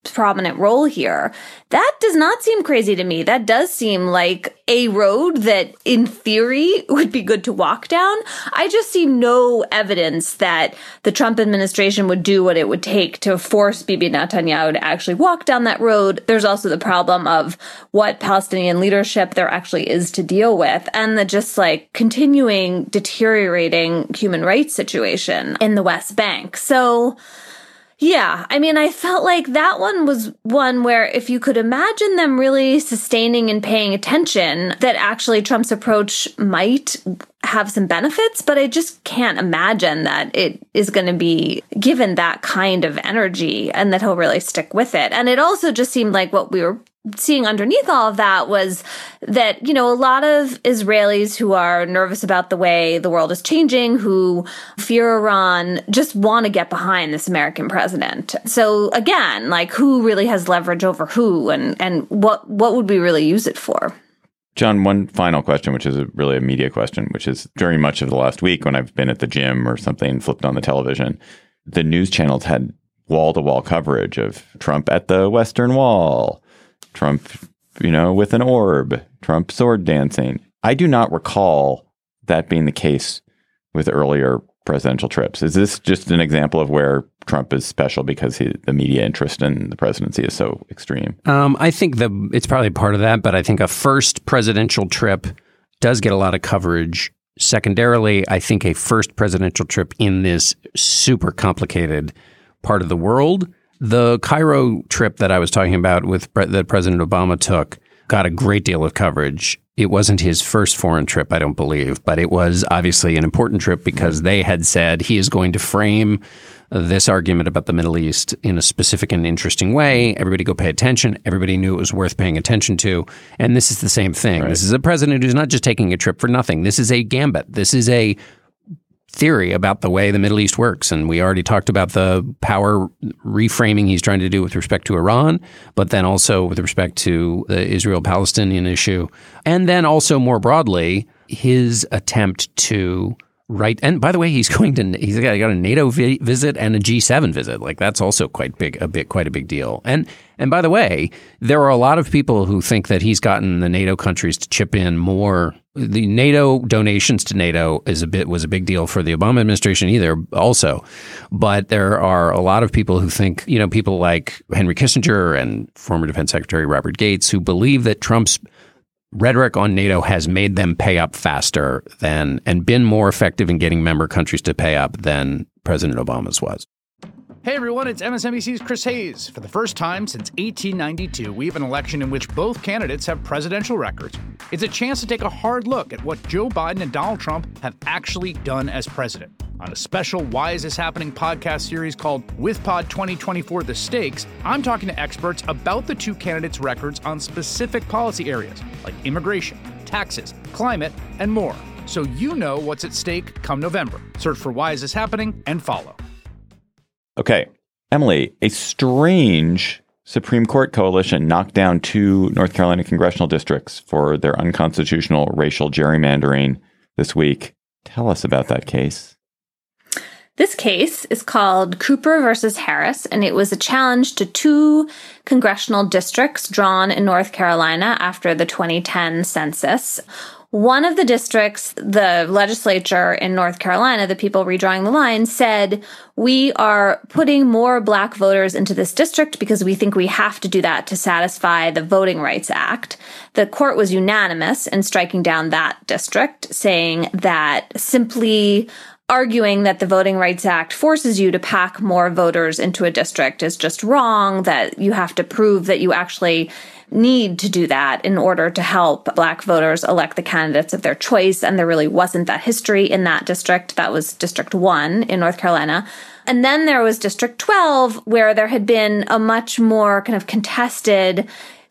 prominent role here. That does not seem crazy to me. That does seem like a road that, in theory, would be good to walk down. I just see no evidence that the Trump administration would do what it would take to force Bibi Netanyahu to actually walk down that road. There's also the problem of what Palestinian leadership there actually is to deal with, and the just like continuing deteriorating human rights situation in the West Bank. So, yeah, I mean, I felt like that one was one where if you could imagine them really sustaining and paying attention, that actually Trump's approach might have some benefits, but I just can't imagine that it is going to be given that kind of energy and that he'll really stick with it. And it also just seemed like what we were seeing underneath all of that was that, you know, a lot of Israelis who are nervous about the way the world is changing, who fear Iran, just want to get behind this American president. So again, like, who really has leverage over who, and, and what, what would we really use it for? John, one final question, which is a, really a media question, which is during much of the last week when I've been at the gym or something, flipped on the television, the news channels had wall-to-wall coverage of Trump at the Western Wall, Trump, you know, with an orb, Trump sword dancing. I do not recall that being the case with earlier presidential trips. Is this just an example of where Trump is special because he, the media interest in the presidency is so extreme? Um, I think the it's probably part of that, but I think a first presidential trip does get a lot of coverage. Secondarily, I think a first presidential trip in this super complicated part of the world. The Cairo trip that I was talking about with that President Obama took got a great deal of coverage. It wasn't his first foreign trip, I don't believe, but it was obviously an important trip because they had said he is going to frame this argument about the Middle East in a specific and interesting way. Everybody go pay attention. Everybody knew it was worth paying attention to. And this is the same thing. Right. This is a president who's not just taking a trip for nothing. This is a gambit. This is a theory about the way the Middle East works. And we already talked about the power reframing he's trying to do with respect to Iran, but then also with respect to the Israel-Palestinian issue. And then also more broadly, his attempt to write. And by the way, he's going to, he's got, got a NATO vi- visit and a G seven visit. Like that's also quite big, a bit, quite a big deal. And, and by the way, there are a lot of people who think that he's gotten the NATO countries to chip in more. The NATO donations to NATO is a bit was a big deal for the Obama administration either also. But there are a lot of people who think, you know, people like Henry Kissinger and former Defense Secretary Robert Gates, who believe that Trump's rhetoric on NATO has made them pay up faster than and been more effective in getting member countries to pay up than President Obama's was. Hey everyone, it's M S N B C's Chris Hayes. For the first time since eighteen ninety-two, we have an election in which both candidates have presidential records. It's a chance to take a hard look at what Joe Biden and Donald Trump have actually done as president. On a special Why Is This Happening podcast series called WithPod twenty twenty-four The Stakes, I'm talking to experts about the two candidates' records on specific policy areas like immigration, taxes, climate, and more. So you know what's at stake come November. Search for Why Is This Happening and follow. Okay, Emily, a strange Supreme Court coalition knocked down two North Carolina congressional districts for their unconstitutional racial gerrymandering this week. Tell us about that case. This case is called Cooper versus Harris, and it was a challenge to two congressional districts drawn in North Carolina after the twenty ten census. One of the districts, the legislature in North Carolina, the people redrawing the line, said, we are putting more black voters into this district because we think we have to do that to satisfy the Voting Rights Act. The court was unanimous in striking down that district, saying that simply arguing that the Voting Rights Act forces you to pack more voters into a district is just wrong, that you have to prove that you actually need to do that in order to help black voters elect the candidates of their choice. And there really wasn't that history in that district. That was District one in North Carolina. And then there was District twelve, where there had been a much more kind of contested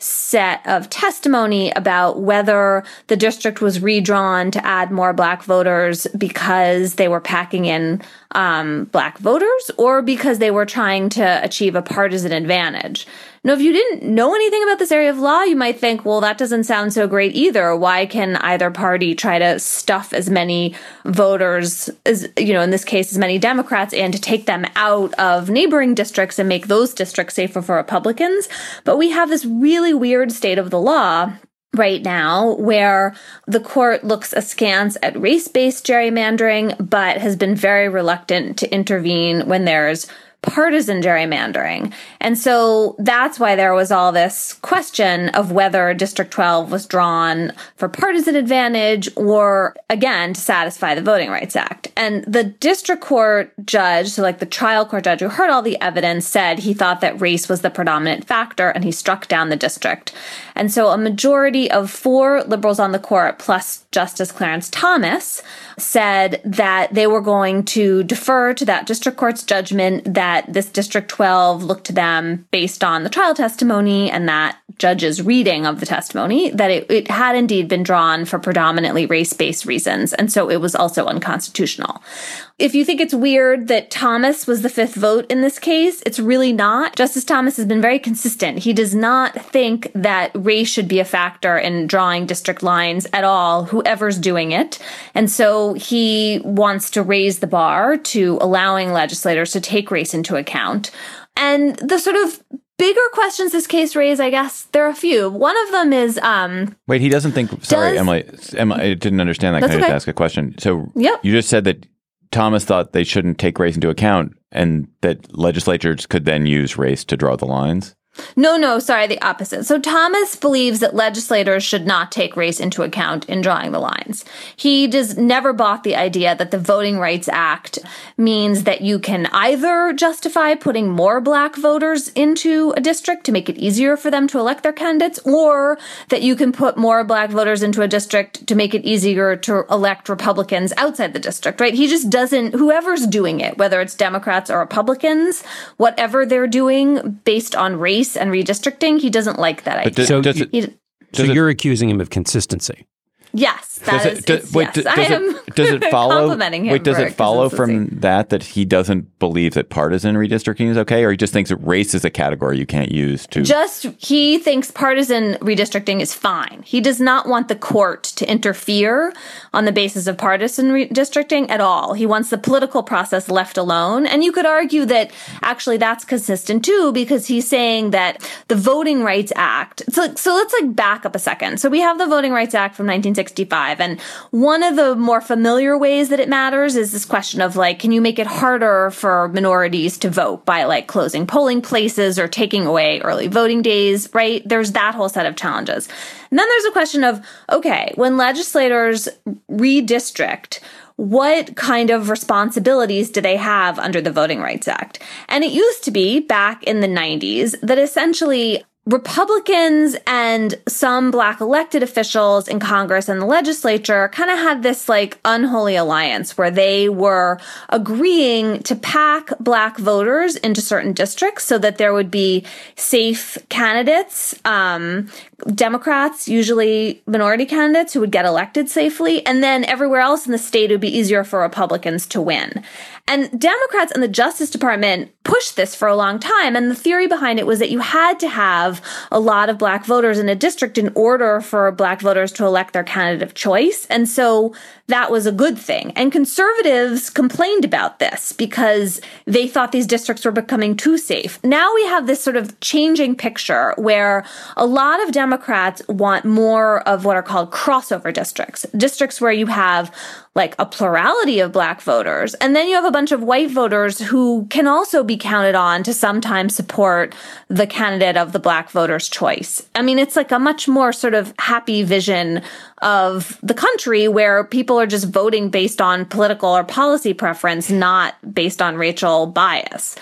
set of testimony about whether the district was redrawn to add more black voters because they were packing in um, black voters or because they were trying to achieve a partisan advantage. Now, if you didn't know anything about this area of law, you might think, well, that doesn't sound so great either. Why can either party try to stuff as many voters as, you know, in this case, as many Democrats and to take them out of neighboring districts and make those districts safer for Republicans? But we have this really weird state of the law right now where the court looks askance at race-based gerrymandering, but has been very reluctant to intervene when there's partisan gerrymandering. And so that's why there was all this question of whether District twelve was drawn for partisan advantage or, again, to satisfy the Voting Rights Act. And the district court judge, so like the trial court judge who heard all the evidence, said he thought that race was the predominant factor and he struck down the district. And so a majority of four liberals on the court, plus Justice Clarence Thomas, said that they were going to defer to that district court's judgment that this District twelve looked to them based on the trial testimony and that judge's reading of the testimony, that it, it had indeed been drawn for predominantly race-based reasons, and so it was also unconstitutional. If you think it's weird that Thomas was the fifth vote in this case, it's really not. Justice Thomas has been very consistent. He does not think that race should be a factor in drawing district lines at all, whoever's doing it. And so he wants to raise the bar to allowing legislators to take race into account. And the sort of bigger questions this case raised, I guess, there are a few. One of them is... Um, Wait, he doesn't think... Sorry, does, Emily, Emily. I didn't understand that. Can I just okay. ask a question? So Yep. you just said that Thomas thought they shouldn't take race into account and that legislatures could then use race to draw the lines? No, no, sorry, the opposite. So Thomas believes that legislators should not take race into account in drawing the lines. He just never bought the idea that the Voting Rights Act means that you can either justify putting more black voters into a district to make it easier for them to elect their candidates, or that you can put more black voters into a district to make it easier to elect Republicans outside the district, right? He just doesn't, whoever's doing it, whether it's Democrats or Republicans, whatever they're doing based on race and redistricting, he doesn't like that idea. Does, So does you- it, He- So Does it- you're accusing him of consistency. yes, that does is. it, do- it's- wait, yes, do- I does am it, does it follow? complimenting him Wait, does for it follow from consistency. that that he doesn't believe that partisan redistricting is okay, or he just thinks that race is a category you can't use to? Just he thinks partisan redistricting is fine. He does not want the court to interfere on the basis of partisan redistricting at all. He wants the political process left alone. And you could argue that actually that's consistent too, because he's saying that the Voting Rights Act. So, so let's like back up a second. So we have the Voting Rights Act from nineteen sixty-five, and one of the more familiar ways that it matters is this question of like, can you make it harder for minorities to vote by like closing polling places or taking away early voting days, right? There's that whole set of challenges. And then there's a question of, okay, when legislators redistrict, what kind of responsibilities do they have under the Voting Rights Act? And it used to be back in the nineties that essentially Republicans and some black elected officials in Congress and the legislature kind of had this like unholy alliance where they were agreeing to pack black voters into certain districts so that there would be safe candidates, um, Democrats, usually minority candidates who would get elected safely. And then everywhere else in the state, it would be easier for Republicans to win. And Democrats and the Justice Department pushed this for a long time. And the theory behind it was that you had to have a lot of black voters in a district in order for black voters to elect their candidate of choice. And so that was a good thing. And conservatives complained about this because they thought these districts were becoming too safe. Now we have this sort of changing picture where a lot of Democrats want more of what are called crossover districts, districts where you have like a plurality of black voters. And then you have a bunch of white voters who can also be counted on to sometimes support the candidate of the black voter's choice. I mean, it's like a much more sort of happy vision of the country where people are just voting based on political or policy preference, not based on racial bias.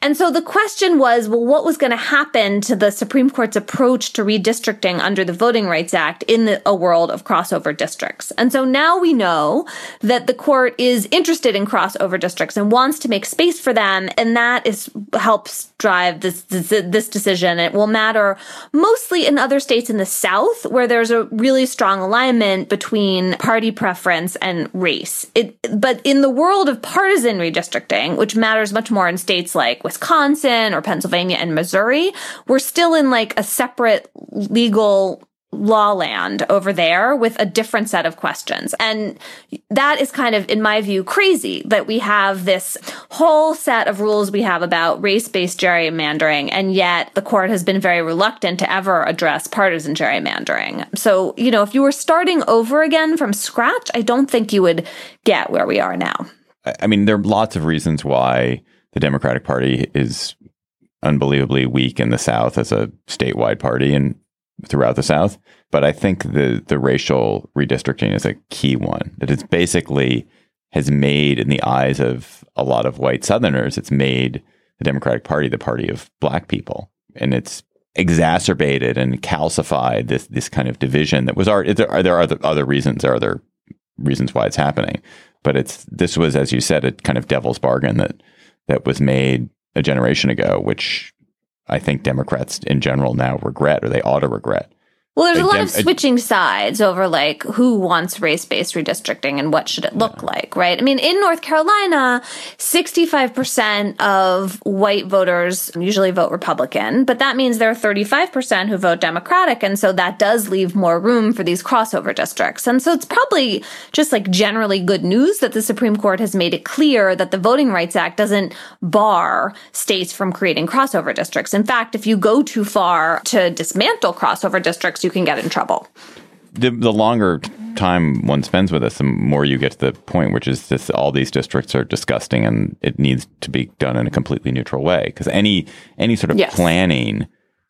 And so the question was, well, what was going to happen to the Supreme Court's approach to redistricting under the Voting Rights Act in the, a world of crossover districts? And so now we know that the court is interested in crossover districts and wants to make space for them, and that is helps drive this, this, this decision. It will matter mostly in other states in the South, where there's a really strong alignment between party preference and race. It, but in the world of partisan redistricting, which matters much more in states like Wisconsin or Pennsylvania and Missouri, we're still in like a separate legal law land over there with a different set of questions. And that is kind of, in my view, crazy that we have this whole set of rules we have about race-based gerrymandering, and yet the court has been very reluctant to ever address partisan gerrymandering. So, you know, if you were starting over again from scratch, I don't think you would get where we are now. I mean, there are lots of reasons why the Democratic Party is unbelievably weak in the South as a statewide party and throughout the South. But I think the the racial redistricting is a key one. That it's basically has made, in the eyes of a lot of white Southerners, it's made the Democratic Party the party of black people. And it's exacerbated and calcified this this kind of division that was already, there are, there are other, other reasons, there are other reasons why it's happening. But it's this was, as you said, a kind of devil's bargain that that was made a generation ago, which I think Democrats in general now regret, or they ought to regret. Well, there's a lot Dem- of switching sides over like who wants race-based redistricting and what should it look yeah. like, right? I mean, in North Carolina, sixty-five percent of white voters usually vote Republican, but that means there are thirty-five percent who vote Democratic. And so that does leave more room for these crossover districts. And so it's probably just like generally good news that the Supreme Court has made it clear that the Voting Rights Act doesn't bar states from creating crossover districts. In fact, if you go too far to dismantle crossover districts, you can get in trouble. The, the longer time one spends with us, the more you get to the point, which is this: all these districts are disgusting, and it needs to be done in a completely neutral way. Because any any sort of yes. planning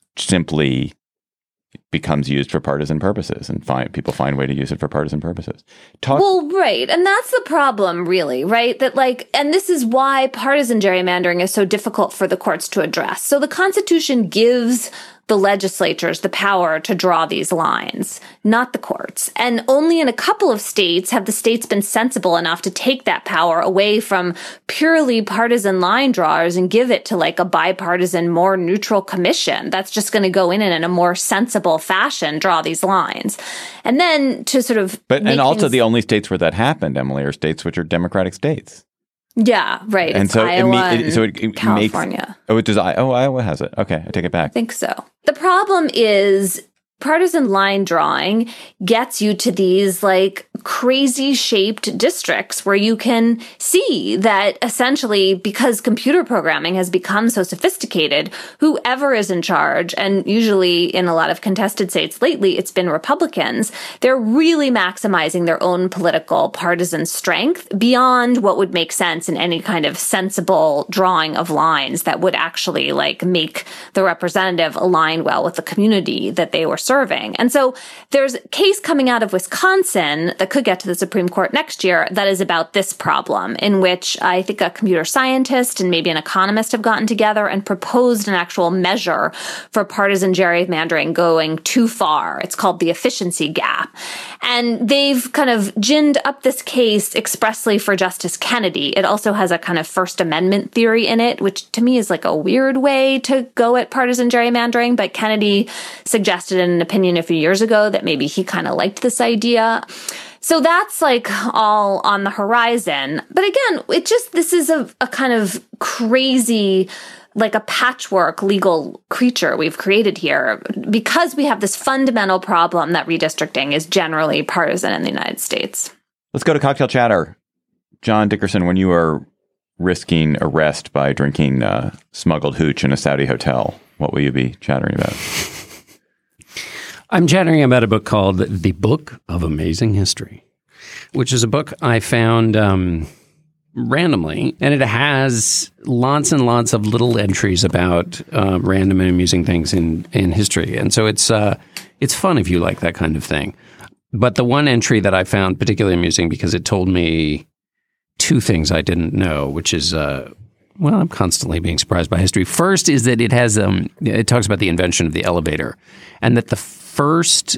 simply becomes used for partisan purposes, and find people find a way to use it for partisan purposes. Talk- well, right. And that's the problem, really, right? That like, and this is why partisan gerrymandering is so difficult for the courts to address. So the Constitution gives the legislatures the power to draw these lines, not the courts. And only in a couple of states have the states been sensible enough to take that power away from purely partisan line drawers and give it to like a bipartisan, more neutral commission that's just going to go in and in a more sensible fashion draw these lines. And then to sort of But and also things- the only states where that happened, Emily, are states which are Democratic states. Yeah, right. And it's so Iowa it, it, so it, it California. Makes, oh, it does. Oh, Iowa has it. Okay, I take it back. I think so. The problem is partisan line drawing gets you to these like crazy shaped districts where you can see that essentially, because computer programming has become so sophisticated, whoever is in charge, and usually in a lot of contested states lately, it's been Republicans, they're really maximizing their own political partisan strength beyond what would make sense in any kind of sensible drawing of lines that would actually like make the representative align well with the community that they were serving. Serving. And so there's a case coming out of Wisconsin that could get to the Supreme Court next year that is about this problem, in which I think a computer scientist and maybe an economist have gotten together and proposed an actual measure for partisan gerrymandering going too far. It's called the efficiency gap. And they've kind of ginned up this case expressly for Justice Kennedy. It also has a kind of First Amendment theory in it, which to me is like a weird way to go at partisan gerrymandering. But Kennedy suggested in an opinion a few years ago that maybe he kind of liked this idea. So that's like all on the horizon. But again, it just, this is a, a kind of crazy, like a patchwork legal creature we've created here because we have this fundamental problem that redistricting is generally partisan in the United States. Let's go to cocktail chatter. John Dickerson, when you are risking arrest by drinking uh, smuggled hooch in a Saudi hotel, what will you be chattering about? I'm chattering about a book called The Book of Amazing History, which is a book I found um, randomly, and it has lots and lots of little entries about uh, random and amusing things in, in history. And so it's uh, it's fun if you like that kind of thing. But the one entry that I found particularly amusing because it told me two things I didn't know, which is uh, well, I'm constantly being surprised by history. First is that it has, um, it talks about the invention of the elevator, and that the first,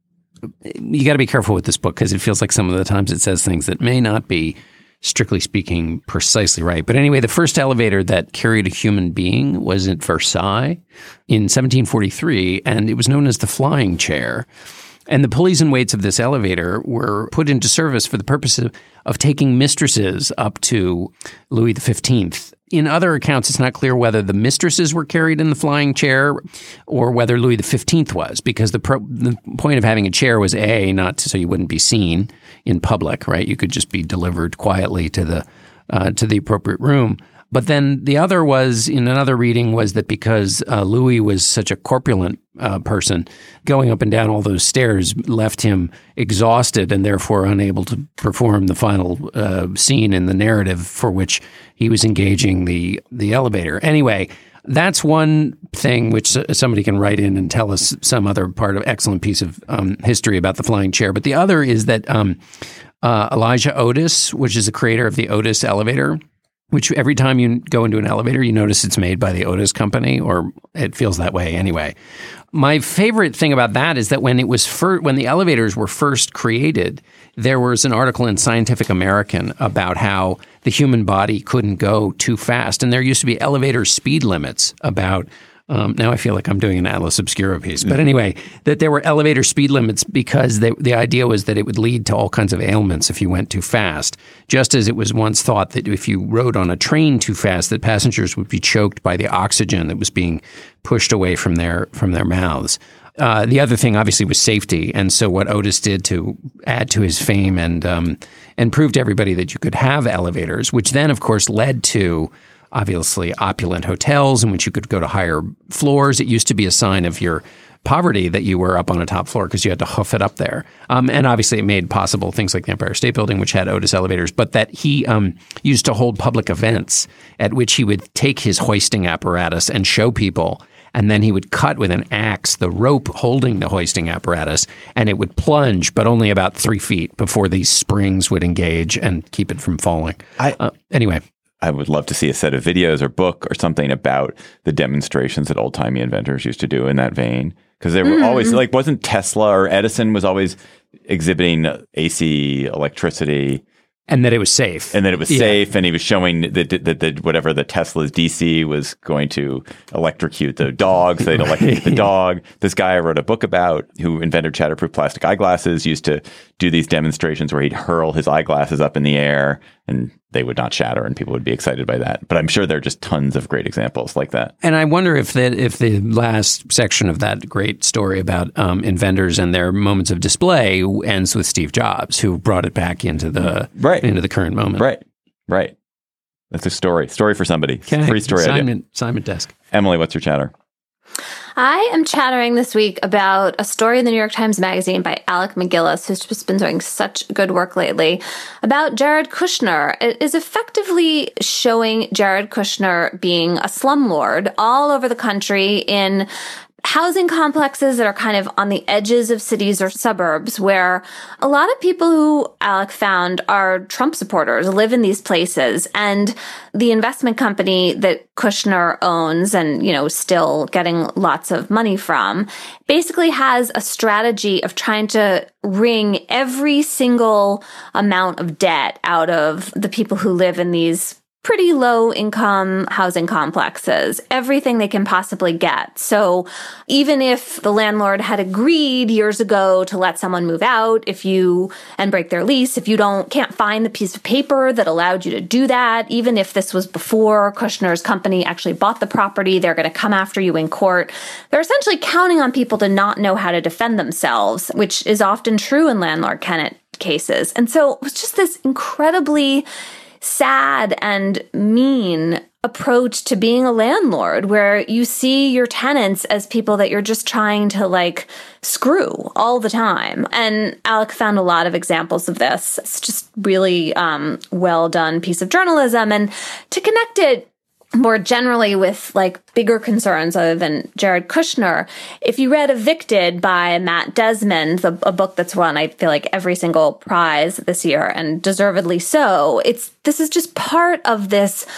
you got to be careful with this book because it feels like some of the times it says things that may not be, strictly speaking, precisely right. But anyway, the first elevator that carried a human being was at Versailles in seventeen forty-three, and it was known as the flying chair. And the pulleys and weights of this elevator were put into service for the purpose of, of taking mistresses up to Louis the fifteenth. In other accounts, it's not clear whether the mistresses were carried in the flying chair or whether Louis the fifteenth was, because the, pro, the point of having a chair was, A, not to, so you wouldn't be seen in public, right? You could just be delivered quietly to the uh, to the appropriate room. But then the other was, in another reading, was that because uh, Louis was such a corpulent uh, person, going up and down all those stairs left him exhausted and therefore unable to perform the final uh, scene in the narrative for which he was engaging the the elevator. Anyway, that's one thing which somebody can write in and tell us some other part of excellent piece of um, history about the flying chair. But the other is that um, uh, Elijah Otis, which is the creator of the Otis elevator, which every time you go into an elevator, you notice it's made by the Otis Company, or it feels that way anyway. My favorite thing about that is that when it was fir- when the elevators were first created, there was an article in Scientific American about how the human body couldn't go too fast, and there used to be elevator speed limits about. Um, now I feel like I'm doing an Atlas Obscura piece. But anyway, that there were elevator speed limits because they, the idea was that it would lead to all kinds of ailments if you went too fast. Just as it was once thought that if you rode on a train too fast, that passengers would be choked by the oxygen that was being pushed away from their from their mouths. Uh, the other thing, obviously, was safety. And so what Otis did to add to his fame and um, and prove to everybody that you could have elevators, which then, of course, led to obviously opulent hotels in which you could go to higher floors. It used to be a sign of your poverty that you were up on a top floor because you had to hoof it up there. Um, and obviously it made possible things like the Empire State Building, which had Otis elevators, but that he um, used to hold public events at which he would take his hoisting apparatus and show people. And then he would cut with an axe the rope holding the hoisting apparatus, and it would plunge, but only about three feet before these springs would engage and keep it from falling. I, uh, anyway. I would love to see a set of videos or book or something about the demonstrations that old-timey inventors used to do in that vein. Because they were mm. always, like, wasn't Tesla or Edison was always exhibiting A C electricity. And that it was safe. And that it was yeah. safe. And he was showing that, that, that whatever the Tesla's D C was going to electrocute the dog. So they'd electrocute the dog. This guy I wrote a book about who invented shatterproof plastic eyeglasses used to do these demonstrations where he'd hurl his eyeglasses up in the air and they would not shatter and people would be excited by that. But I'm sure there are just tons of great examples like that. And I wonder if that if the last section of that great story about um, inventors and their moments of display ends with Steve Jobs, who brought it back into the right. into the current moment. Right, right. That's a story. Story for somebody. Okay. Free story Simon, idea. Simon Desk. Emily, what's your chatter? I am chattering this week about a story in the New York Times Magazine by Alec McGillis, who's just been doing such good work lately, about Jared Kushner. It is effectively showing Jared Kushner being a slumlord all over the country in housing complexes that are kind of on the edges of cities or suburbs, where a lot of people who Alec found are Trump supporters live in these places. And the investment company that Kushner owns and, you know, still getting lots of money from basically has a strategy of trying to wring every single amount of debt out of the people who live in these pretty low income housing complexes, everything they can possibly get. So even if the landlord had agreed years ago to let someone move out if you and break their lease, if you don't can't find the piece of paper that allowed you to do that, even if this was before Kushner's company actually bought the property, they're going to come after you in court. They're essentially counting on people to not know how to defend themselves, which is often true in landlord-tenant cases. And so it was just this incredibly sad and mean approach to being a landlord, where you see your tenants as people that you're just trying to like screw all the time. And Alec found a lot of examples of this. It's just really um, well done piece of journalism. And to connect it more generally with like bigger concerns other than Jared Kushner, if you read Evicted by Matt Desmond, the, a book that's won, I feel like, every single prize this year, and deservedly so, it's this is just part of this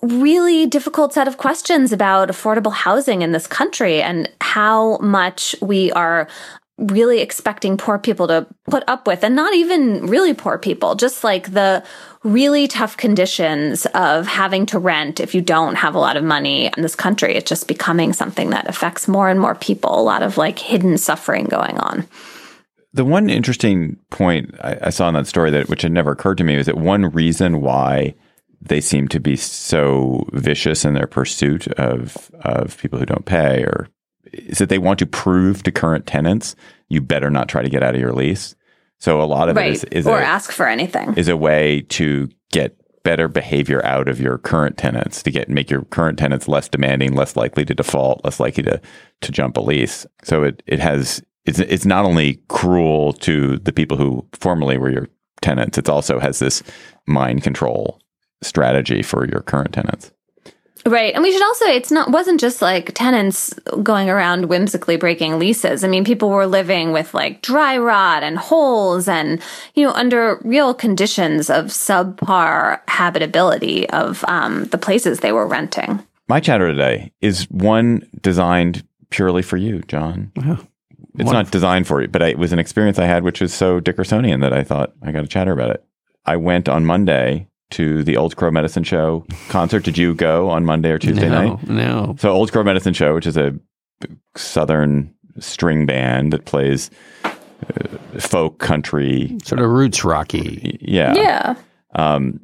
really difficult set of questions about affordable housing in this country and how much we are really expecting poor people to put up with, and not even really poor people, just like the really tough conditions of having to rent if you don't have a lot of money in this country. It's just becoming something that affects more and more people, a lot of like hidden suffering going on. The one interesting point I, I saw in that story that which had never occurred to me is that one reason why they seem to be so vicious in their pursuit of of people who don't pay or is that they want to prove to current tenants, you better not try to get out of your lease. So a lot of right. it is, is or a, ask for anything is a way to get better behavior out of your current tenants, to get make your current tenants less demanding, less likely to default, less likely to to jump a lease. So it it has it's it's not only cruel to the people who formerly were your tenants, it also has this mind control strategy for your current tenants. Right. And we should also, it's not, wasn't just like tenants going around whimsically breaking leases. I mean, people were living with like dry rot and holes and, you know, under real conditions of subpar habitability of um, the places they were renting. My chatter today is one designed purely for you, John. Oh, it's wonderful. not designed for you, but I, it was an experience I had, which was so Dickersonian that I thought I got to chatter about it. I went on Monday to the Old Crow Medicine Show concert. Did you go on Monday or Tuesday no, night? No. So Old Crow Medicine Show, which is a Southern string band that plays uh, folk country. Sort of roots rocky. Yeah. Yeah. Um,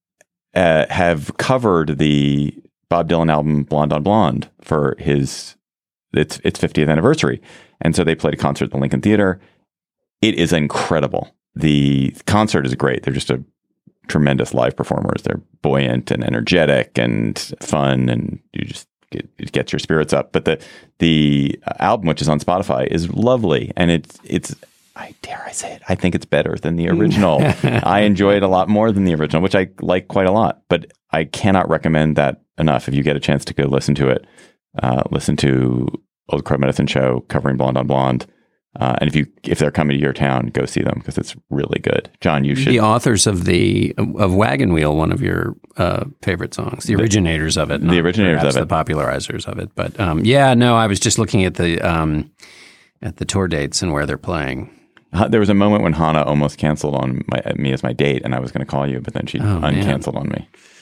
uh, have covered the Bob Dylan album Blonde on Blonde for his its its fiftieth anniversary. And so they played a concert at the Lincoln Theater. It is incredible. The concert is great. They're just a tremendous live performers. They're buoyant and energetic and fun, and you just get, it gets your spirits up. But the the album, which is on Spotify, is lovely, and it's it's I dare I say it, I think it's better than the original. I enjoy it a lot more than the original, which I like quite a lot. But I cannot recommend that enough. If you get a chance to go listen to it, uh, listen to Old Crow Medicine Show covering Blonde on Blonde. Uh, and if you if they're coming to your town, go see them because it's really good. John, you should. The authors of the of Wagon Wheel, one of your uh, favorite songs, the originators of it, the originators of it, the popularizers of it. But um, yeah, no, I was just looking at the um, at the tour dates and where they're playing. Uh, there was a moment when Hannah almost canceled on my, me as my date, and I was going to call you, but then she oh, uncanceled on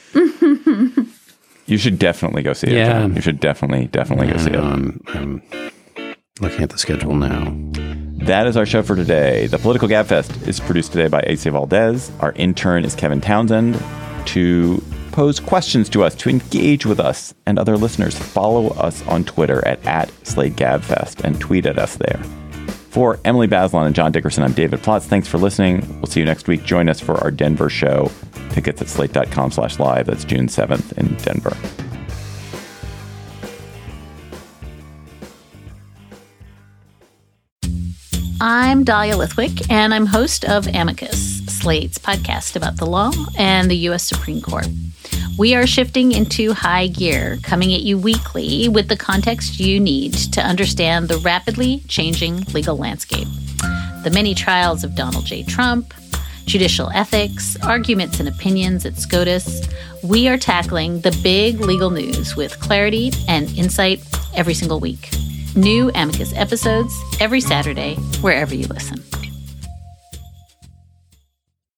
me. You should definitely go see it. Yeah. John. You should definitely, definitely go see it. Um, I'm looking at the schedule now. That is our show for today. The Political Gabfest is produced today by Ace Valdez. Our intern is Kevin Townsend. To pose questions to us, to engage with us and other listeners, follow us on Twitter at, at SlateGabfest and tweet at us there. For Emily Bazelon and John Dickerson, I'm David Plotz. Thanks for listening. We'll see you next week. Join us for our Denver show. Tickets at slate.com slash live. That's June seventh in Denver. I'm Dahlia Lithwick, and I'm host of Amicus, Slate's podcast about the law and the U S Supreme Court. We are shifting into high gear, coming at you weekly with the context you need to understand the rapidly changing legal landscape. The many trials of Donald J. Trump, judicial ethics, arguments and opinions at SCOTUS. We are tackling the big legal news with clarity and insight every single week. New Amicus episodes every Saturday, wherever you listen.